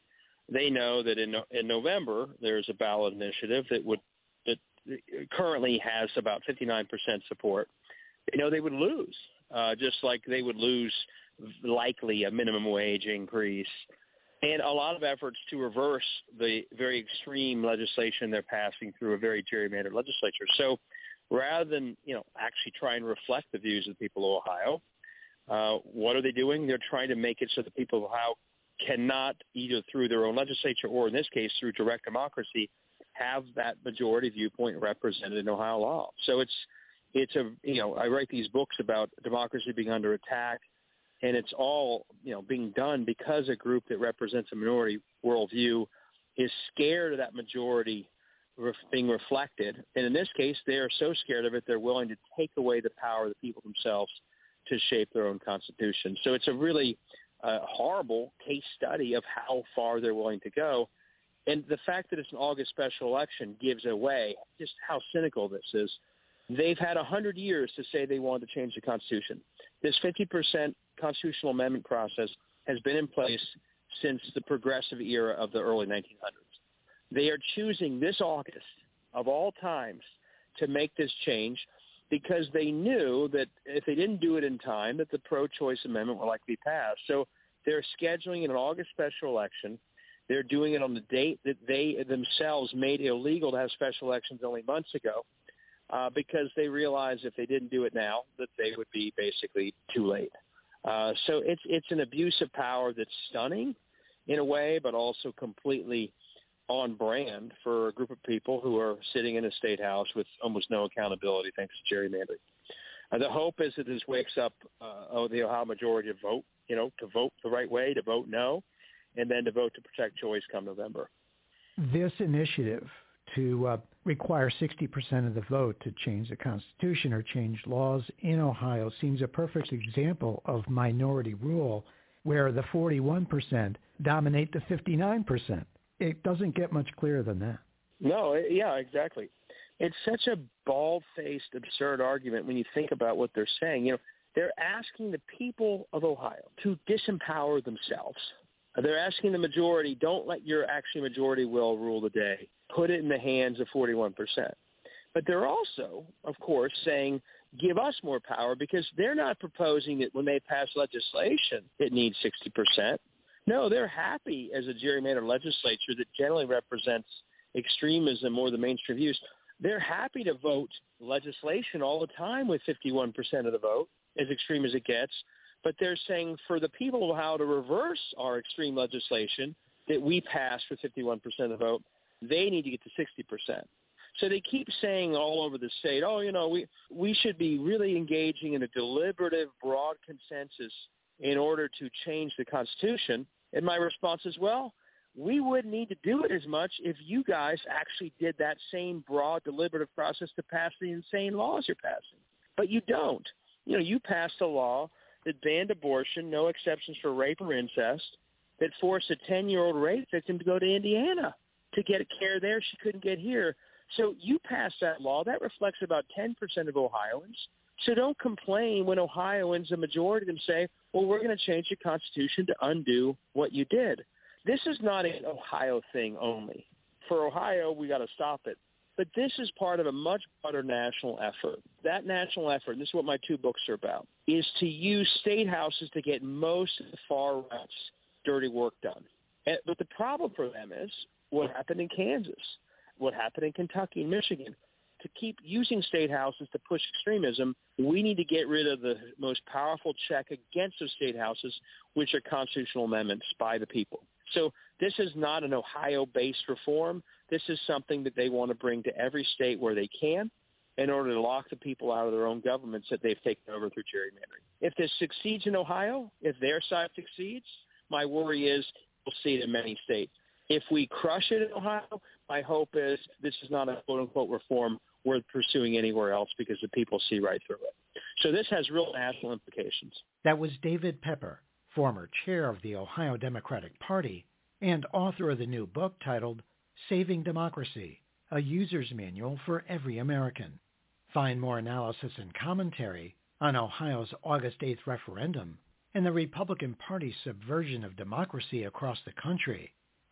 they know that in in November there's a ballot initiative that would that currently has about fifty-nine percent support. They know they would lose, uh, just like they would lose likely a minimum wage increase, and a lot of efforts to reverse the very extreme legislation they're passing through a very gerrymandered legislature. So rather than, you know, actually try and reflect the views of the people of Ohio, uh, what are they doing? They're trying to make it so the people of Ohio cannot, either through their own legislature or in this case through direct democracy, have that majority viewpoint represented in Ohio law. So it's, it's a, you know, I write these books about democracy being under attack, and it's all, you know, being done because a group that represents a minority worldview is scared of that majority ref- being reflected. And in this case, they are so scared of it, they're willing to take away the power of the people themselves to shape their own constitution. So it's a really uh, horrible case study of how far they're willing to go. And the fact that it's an August special election gives away just how cynical this is. They've had one hundred years to say they wanted to change the Constitution. This fifty percent constitutional amendment process has been in place since the progressive era of the early nineteen hundreds. They are choosing this August, of all times, to make this change because they knew that if they didn't do it in time, that the pro-choice amendment would likely pass. So they're scheduling an August special election. They're doing it on the date that they themselves made illegal to have special elections only months ago. Uh, because they realize if they didn't do it now, that they would be basically too late. Uh, so it's it's an abuse of power that's stunning in a way, but also completely on brand for a group of people who are sitting in a state house with almost no accountability thanks to gerrymandering. Uh, the hope is that this wakes up uh, oh, the Ohio majority to vote, you know, to vote the right way, to vote no, and then to vote to protect choice come November. This initiative to uh, require sixty percent of the vote to change the Constitution or change laws in Ohio seems a perfect example of minority rule where the forty-one percent dominate the fifty-nine percent. It doesn't get much clearer than that. No, yeah, exactly. It's such a bald-faced, absurd argument when you think about what they're saying. You know, they're asking the people of Ohio to disempower themselves. They're asking the majority, don't let your actually majority will rule the day. Put it in the hands of forty-one percent. But they're also, of course, saying, give us more power because they're not proposing that when they pass legislation, it needs sixty percent. No, they're happy as a gerrymandered legislature that generally represents extremism or the mainstream views. They're happy to vote legislation all the time with fifty-one percent of the vote, as extreme as it gets. But they're saying for the people of Ohio to reverse our extreme legislation that we passed with fifty-one percent of the vote, they need to get to sixty percent. So they keep saying all over the state, oh, you know, we, we should be really engaging in a deliberative, broad consensus in order to change the Constitution. And my response is, well, we wouldn't need to do it as much if you guys actually did that same broad deliberative process to pass the insane laws you're passing. But you don't. You know, you passed a law that banned abortion, no exceptions for rape or incest, that forced a ten-year-old rape victim to go to Indiana to get care there she couldn't get here. So you passed that law. That reflects about ten percent of Ohioans. So don't complain when Ohioans, a majority of them, say, well, we're going to change the Constitution to undo what you did. This is not an Ohio thing only. For Ohio, we got to stop it. But this is part of a much broader national effort. That national effort, and this is what my two books are about, is to use state houses to get most of the far right's dirty work done. And, but the problem for them is what happened in Kansas, what happened in Kentucky and Michigan. To keep using state houses to push extremism, we need to get rid of the most powerful check against those state houses, which are constitutional amendments by the people. So this is not an Ohio-based reform. This is something that they want to bring to every state where they can in order to lock the people out of their own governments that they've taken over through gerrymandering. If this succeeds in Ohio, if their side succeeds, my worry is we'll see it in many states. If we crush it in Ohio, my hope is this is not a quote-unquote reform worth pursuing anywhere else because the people see right through it. So this has real national implications. That was David Pepper, former chair of the Ohio Democratic Party and author of the new book titled Saving Democracy, a User's Manual for Every American. Find more analysis and commentary on Ohio's August eighth referendum and the Republican Party's subversion of democracy across the country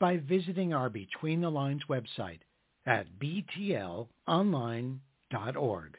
by visiting our Between the Lines website at b t l online dot org.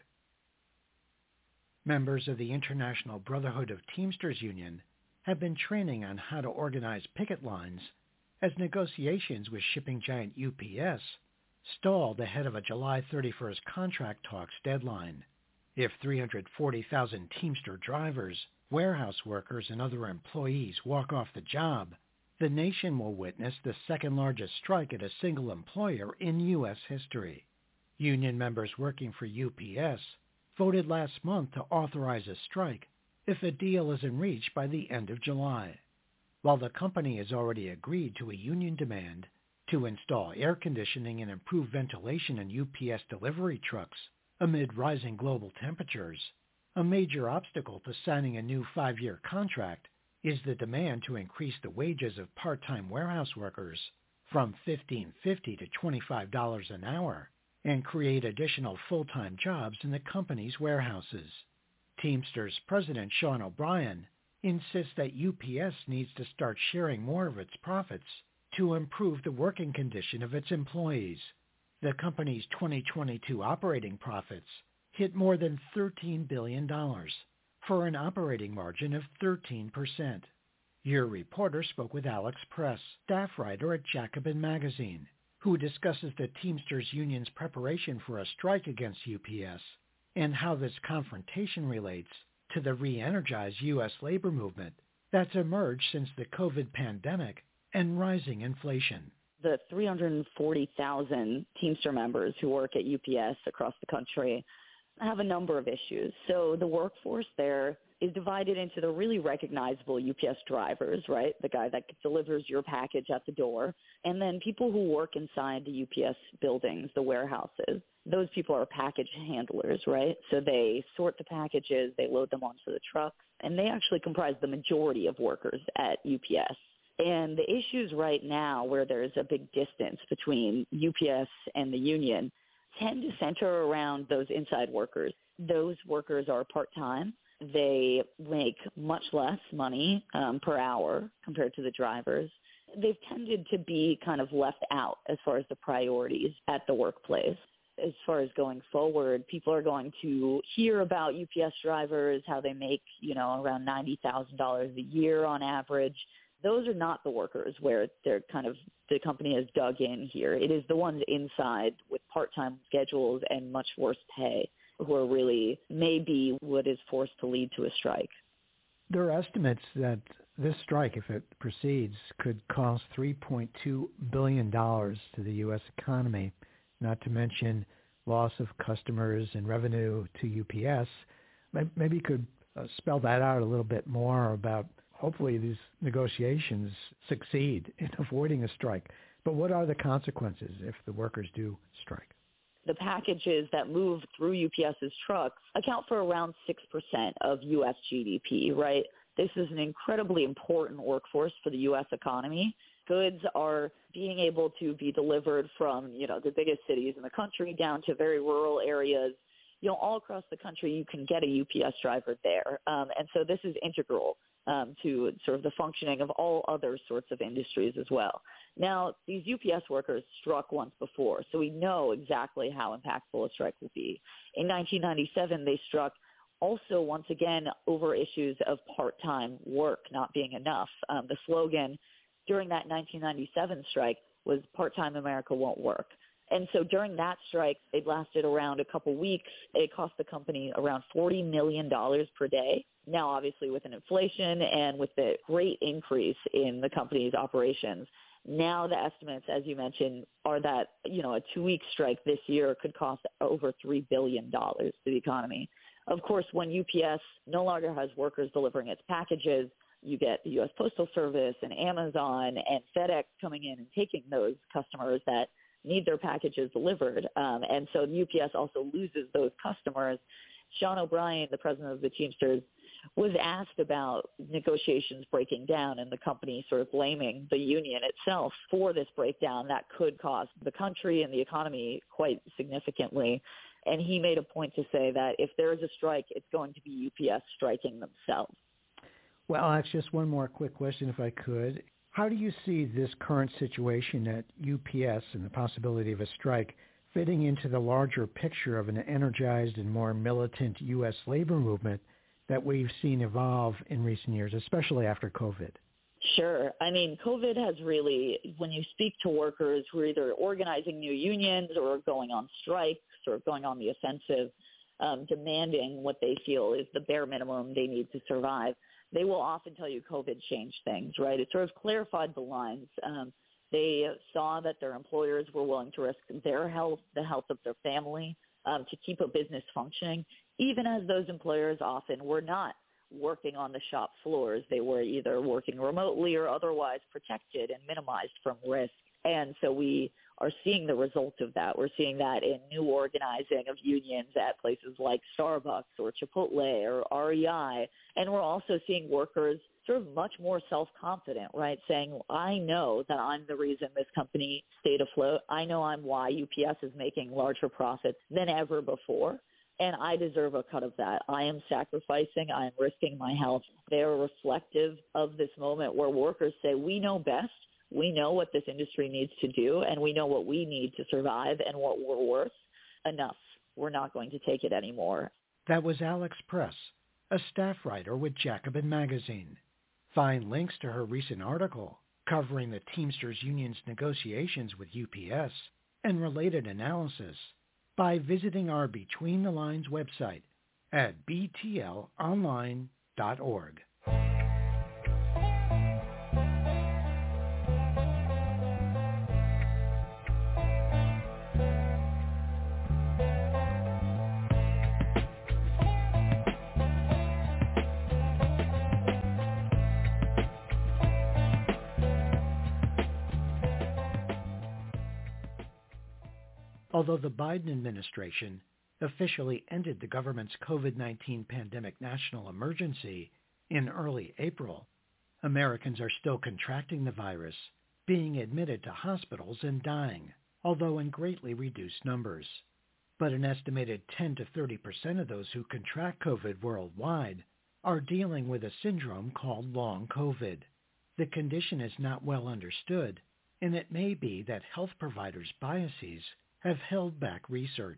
Members of the International Brotherhood of Teamsters Union have been training on how to organize picket lines as negotiations with shipping giant U P S stalled ahead of a July thirty-first contract talks deadline. If three hundred forty thousand Teamster drivers, warehouse workers, and other employees walk off the job, the nation will witness the second largest strike at a single employer in U S history. Union members working for U P S voted last month to authorize a strike if a deal isn't reached by the end of July. While the company has already agreed to a union demand to install air conditioning and improve ventilation in U P S delivery trucks amid rising global temperatures, a major obstacle to signing a new five-year contract is the demand to increase the wages of part-time warehouse workers from fifteen fifty to twenty-five dollars an hour and create additional full-time jobs in the company's warehouses. Teamsters President Sean O'Brien insists that U P S needs to start sharing more of its profits to improve the working condition of its employees. The company's twenty twenty-two operating profits hit more than thirteen billion dollars for an operating margin of thirteen percent. Your reporter spoke with Alex Press, staff writer at Jacobin Magazine, who discusses the Teamsters Union's preparation for a strike against U P S and how this confrontation relates to the re-energized U S labor movement that's emerged since the COVID pandemic and rising inflation. The three hundred forty thousand Teamster members who work at U P S across the country have a number of issues. So the workforce there is divided into the really recognizable U P S drivers, right? The guy that delivers your package at the door. And then people who work inside the U P S buildings, the warehouses. Those people are package handlers, right? So they sort the packages, they load them onto the trucks, and they actually comprise the majority of workers at U P S. And the issues right now where there's a big distance between U P S and the union tend to center around those inside workers. Those workers are part-time. They make much less money um, per hour compared to the drivers. They've tended to be kind of left out as far as the priorities at the workplace. As far as going forward, people are going to hear about U P S drivers, how they make, you know, around ninety thousand dollars a year on average. Those are not the workers where they're kind of, the company has dug in here. It is the ones inside with part-time schedules and much worse pay who are really maybe what is forced to lead to a strike. There are estimates that this strike, if it proceeds, could cost three point two billion dollars to the U S economy, not to mention loss of customers and revenue to U P S. Maybe you could uh, spell that out a little bit more about hopefully these negotiations succeed in avoiding a strike. But what are the consequences if the workers do strike? The packages that move through U P S's trucks account for around six percent of U S G D P, right? This is an incredibly important workforce for the U S economy. Goods are being able to be delivered from, you know, the biggest cities in the country down to very rural areas. You know, all across the country, you can get a U P S driver there. Um, and so this is integral um, to sort of the functioning of all other sorts of industries as well. Now, these U P S workers struck once before, so we know exactly how impactful a strike will be. In nineteen ninety-seven, they struck also once again over issues of part-time work not being enough. Um, the slogan during that nineteen ninety-seven strike was "Part-time America won't work." And so during that strike, it lasted around a couple weeks. It cost the company around forty million dollars per day. Now, obviously, with an inflation and with the great increase in the company's operations, now the estimates, as you mentioned, are that, you know, a two-week strike this year could cost over three billion dollars to the economy. Of course, when U P S no longer has workers delivering its packages, you get the U S Postal Service and Amazon and FedEx coming in and taking those customers that need their packages delivered. Um, and so the U P S also loses those customers. Sean O'Brien, the president of the Teamsters, was asked about negotiations breaking down and the company sort of blaming the union itself for this breakdown that could cost the country and the economy quite significantly. And he made a point to say that if there is a strike, it's going to be U P S striking themselves. Well, Alex, just one more quick question, if I could. How do you see this current situation at U P S and the possibility of a strike fitting into the larger picture of an energized and more militant U S labor movement that we've seen evolve in recent years, especially after COVID? Sure. I mean, COVID has really, when you speak to workers who are either organizing new unions or going on strikes or going on the offensive, um, demanding what they feel is the bare minimum they need to survive, they will often tell you COVID changed things, right? It sort of clarified the lines. Um, they saw that their employers were willing to risk their health, the health of their family, um, to keep a business functioning, even as those employers often were not working on the shop floors. They were either working remotely or otherwise protected and minimized from risk. And so we are seeing the result of that. We're seeing that in new organizing of unions at places like Starbucks or Chipotle or R E I. And we're also seeing workers sort of much more self-confident, right, saying, I know that I'm the reason this company stayed afloat. I know I'm why U P S is making larger profits than ever before. And I deserve a cut of that. I am sacrificing. I am risking my health. They are reflective of this moment where workers say, we know best. We know what this industry needs to do, and we know what we need to survive and what we're worth. Enough. We're not going to take it anymore. That was Alex Press, a staff writer with Jacobin Magazine. Find links to her recent article covering the Teamsters Union's negotiations with U P S and related analysis by visiting our Between the Lines website at b t l online dot org. Although the Biden administration officially ended the government's COVID nineteen pandemic national emergency in early April, Americans are still contracting the virus, being admitted to hospitals and dying, although in greatly reduced numbers. But an estimated ten to thirty percent of those who contract COVID worldwide are dealing with a syndrome called long COVID. The condition is not well understood, and it may be that health providers' biases have held back research.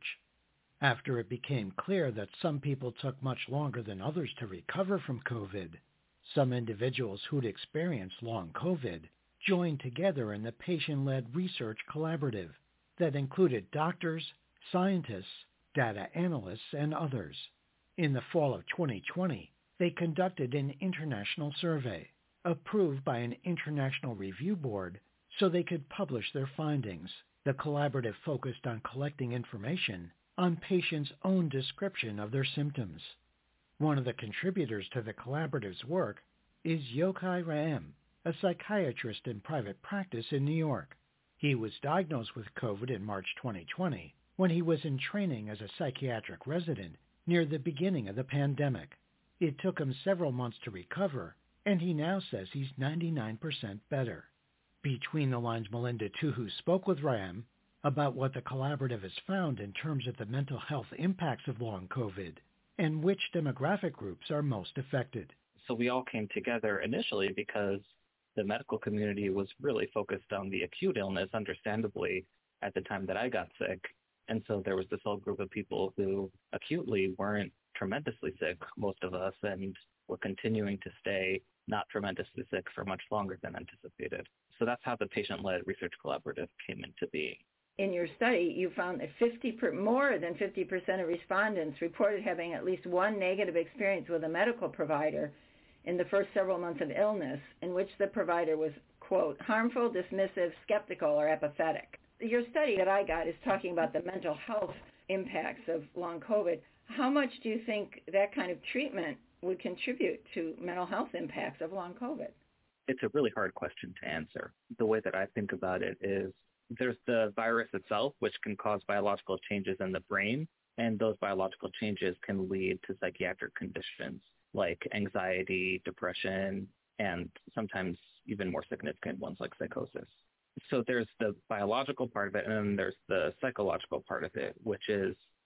After it became clear that some people took much longer than others to recover from COVID, some individuals who'd experienced long COVID joined together in the patient-led research collaborative that included doctors, scientists, data analysts, and others. In the fall of twenty twenty, they conducted an international survey approved by an international review board so they could publish their findings. The collaborative focused on collecting information on patients' own description of their symptoms. One of the contributors to the collaborative's work is Yochai Ram, a psychiatrist in private practice in New York. He was diagnosed with COVID in March twenty twenty when he was in training as a psychiatric resident near the beginning of the pandemic. It took him several months to recover, and he now says he's ninety-nine percent better. Between the Lines' Melinda Tuhu spoke with Ram about what the collaborative has found in terms of the mental health impacts of long COVID and which demographic groups are most affected. So we all came together initially because the medical community was really focused on the acute illness, understandably, at the time that I got sick. And so there was this whole group of people who acutely weren't tremendously sick, most of us, and were continuing to stay not tremendously sick for much longer than anticipated. So that's how the patient-led research collaborative came into being. In your study, you found that fifty per, more than fifty percent of respondents reported having at least one negative experience with a medical provider in the first several months of illness in which the provider was, quote, harmful, dismissive, skeptical, or apathetic. Your study that I got is talking about the mental health impacts of long COVID. How much do you think that kind of treatment would contribute to mental health impacts of long COVID? It's a really hard question to answer. The way that I think about it is there's the virus itself, which can cause biological changes in the brain, and those biological changes can lead to psychiatric conditions like anxiety, depression, and sometimes even more significant ones like psychosis. So there's the biological part of it, and then there's the psychological part of it, which is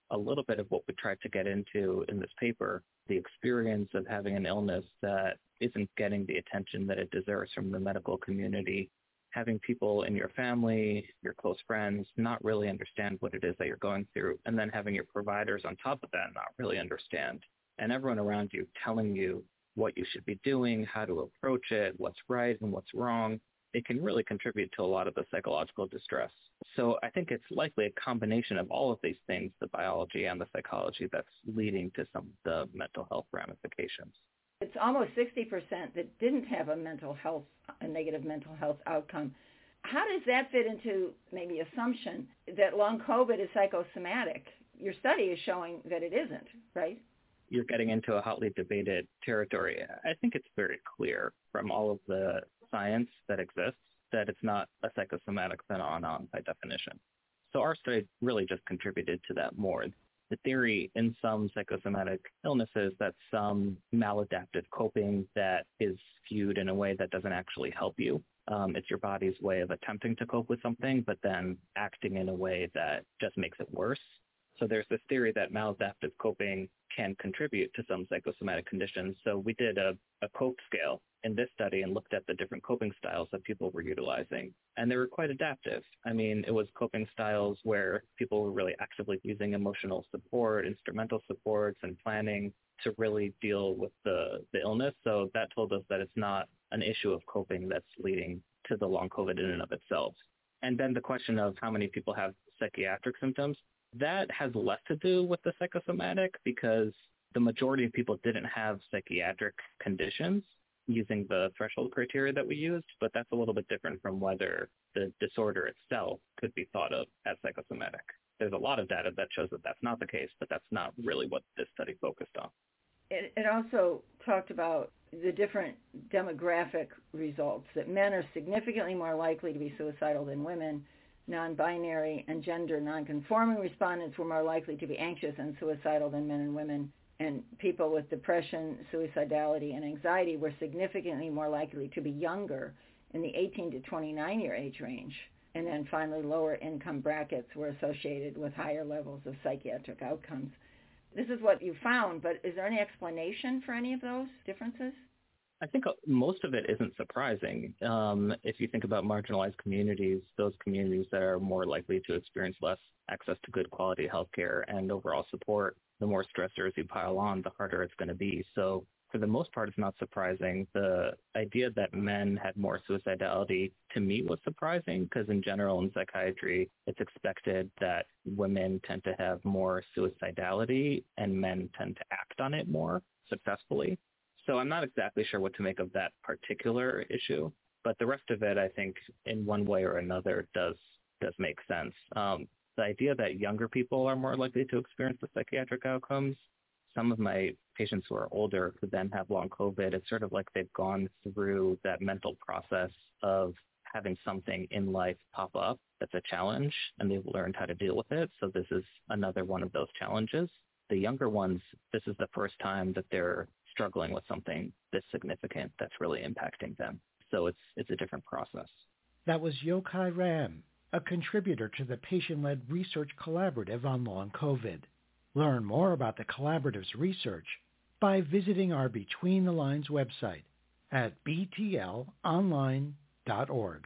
a little bit of what we tried to get into in this paper, the experience of having an illness that isn't getting the attention that it deserves from the medical community, having people in your family, your close friends, not really understand what it is that you're going through, and then having your providers on top of that not really understand, and everyone around you telling you what you should be doing, how to approach it, what's right and what's wrong, it can really contribute to a lot of the psychological distress. So I think it's likely a combination of all of these things, the biology and the psychology, that's leading to some of the mental health ramifications. It's almost sixty percent that didn't have a mental health, a negative mental health outcome. How does that fit into maybe assumption that long COVID is psychosomatic? Your study is showing that it isn't, right? You're getting into a hotly debated territory. I think it's very clear from all of the science that exists that it's not a psychosomatic phenomenon by definition. So our study really just contributed to that more. The theory in some psychosomatic illnesses that some maladaptive coping that is skewed in a way that doesn't actually help you. Um, it's your body's way of attempting to cope with something, but then acting in a way that just makes it worse. So there's this theory that maladaptive coping can contribute to some psychosomatic conditions. So we did a, a COPE scale in this study and looked at the different coping styles that people were utilizing. And they were quite adaptive. I mean, it was coping styles where people were really actively using emotional support, instrumental supports, and planning to really deal with the, the illness. So that told us that it's not an issue of coping that's leading to the long COVID in and of itself. And then the question of how many people have psychiatric symptoms, that has less to do with the psychosomatic because the majority of people didn't have psychiatric conditions using the threshold criteria that we used, but that's a little bit different from whether the disorder itself could be thought of as psychosomatic. There's a lot of data that shows that that's not the case, but that's not really what this study focused on. It, it also talked about the different demographic results, that men are significantly more likely to be suicidal than women. Non-binary and gender non-conforming respondents were more likely to be anxious and suicidal than men and women. And people with depression, suicidality, and anxiety were significantly more likely to be younger in the eighteen to twenty-nine year age range. And then finally, lower income brackets were associated with higher levels of psychiatric outcomes. This is what you found, but is there any explanation for any of those differences? I think most of it isn't surprising. Um, if you think about marginalized communities, those communities that are more likely to experience less access to good quality healthcare and overall support, the more stressors you pile on, the harder it's going to be. So for the most part, it's not surprising. The idea that men had more suicidality to me was surprising because in general in psychiatry, it's expected that women tend to have more suicidality and men tend to act on it more successfully. So I'm not exactly sure what to make of that particular issue, but the rest of it, I think, in one way or another, does does make sense. Um, the idea that younger people are more likely to experience the psychiatric outcomes, some of my patients who are older who then have long COVID, it's sort of like they've gone through that mental process of having something in life pop up that's a challenge, and they've learned how to deal with it. So this is another one of those challenges. The younger ones, this is the first time that they're struggling with something this significant that's really impacting them. So it's it's a different process. That was Yochai Ram, a contributor to the Patient-Led Research Collaborative on Long COVID. Learn more about the collaborative's research by visiting our Between the Lines website at b t l online dot org.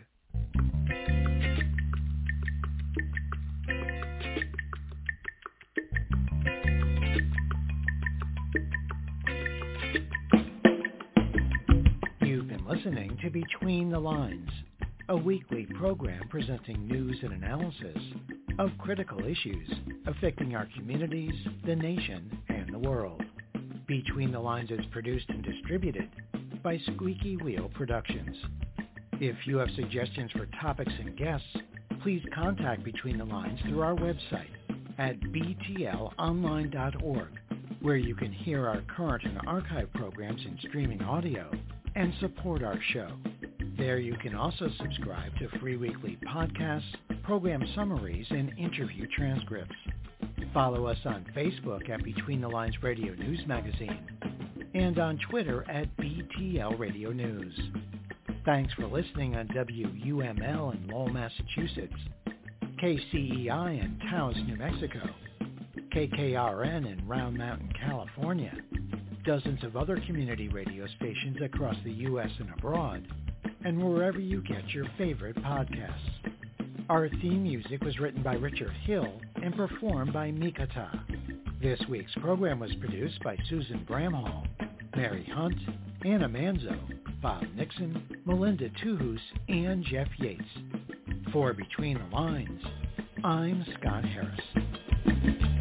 Listening to Between the Lines, a weekly program presenting news and analysis of critical issues affecting our communities, the nation, and the world. Between the Lines is produced and distributed by Squeaky Wheel Productions. If you have suggestions for topics and guests, please contact Between the Lines through our website at b t l online dot org, where you can hear our current and archive programs in streaming audio and support our show. There you can also subscribe to free weekly podcasts, program summaries, and interview transcripts. Follow us on Facebook at Between the Lines Radio News Magazine and on Twitter at B T L Radio News. Thanks for listening on W U M L in Lowell, Massachusetts, K C E I in Taos, New Mexico, K K R N in Round Mountain, California, dozens of other community radio stations across the U S and abroad, and wherever you get your favorite podcasts. Our theme music was written by Richard Hill and performed by Mikata. This week's program was produced by Susan Bramhall, Mary Hunt, Anna Manzo, Bob Nixon, Melinda Tuhus, and Jeff Yates. For Between the Lines, I'm Scott Harris.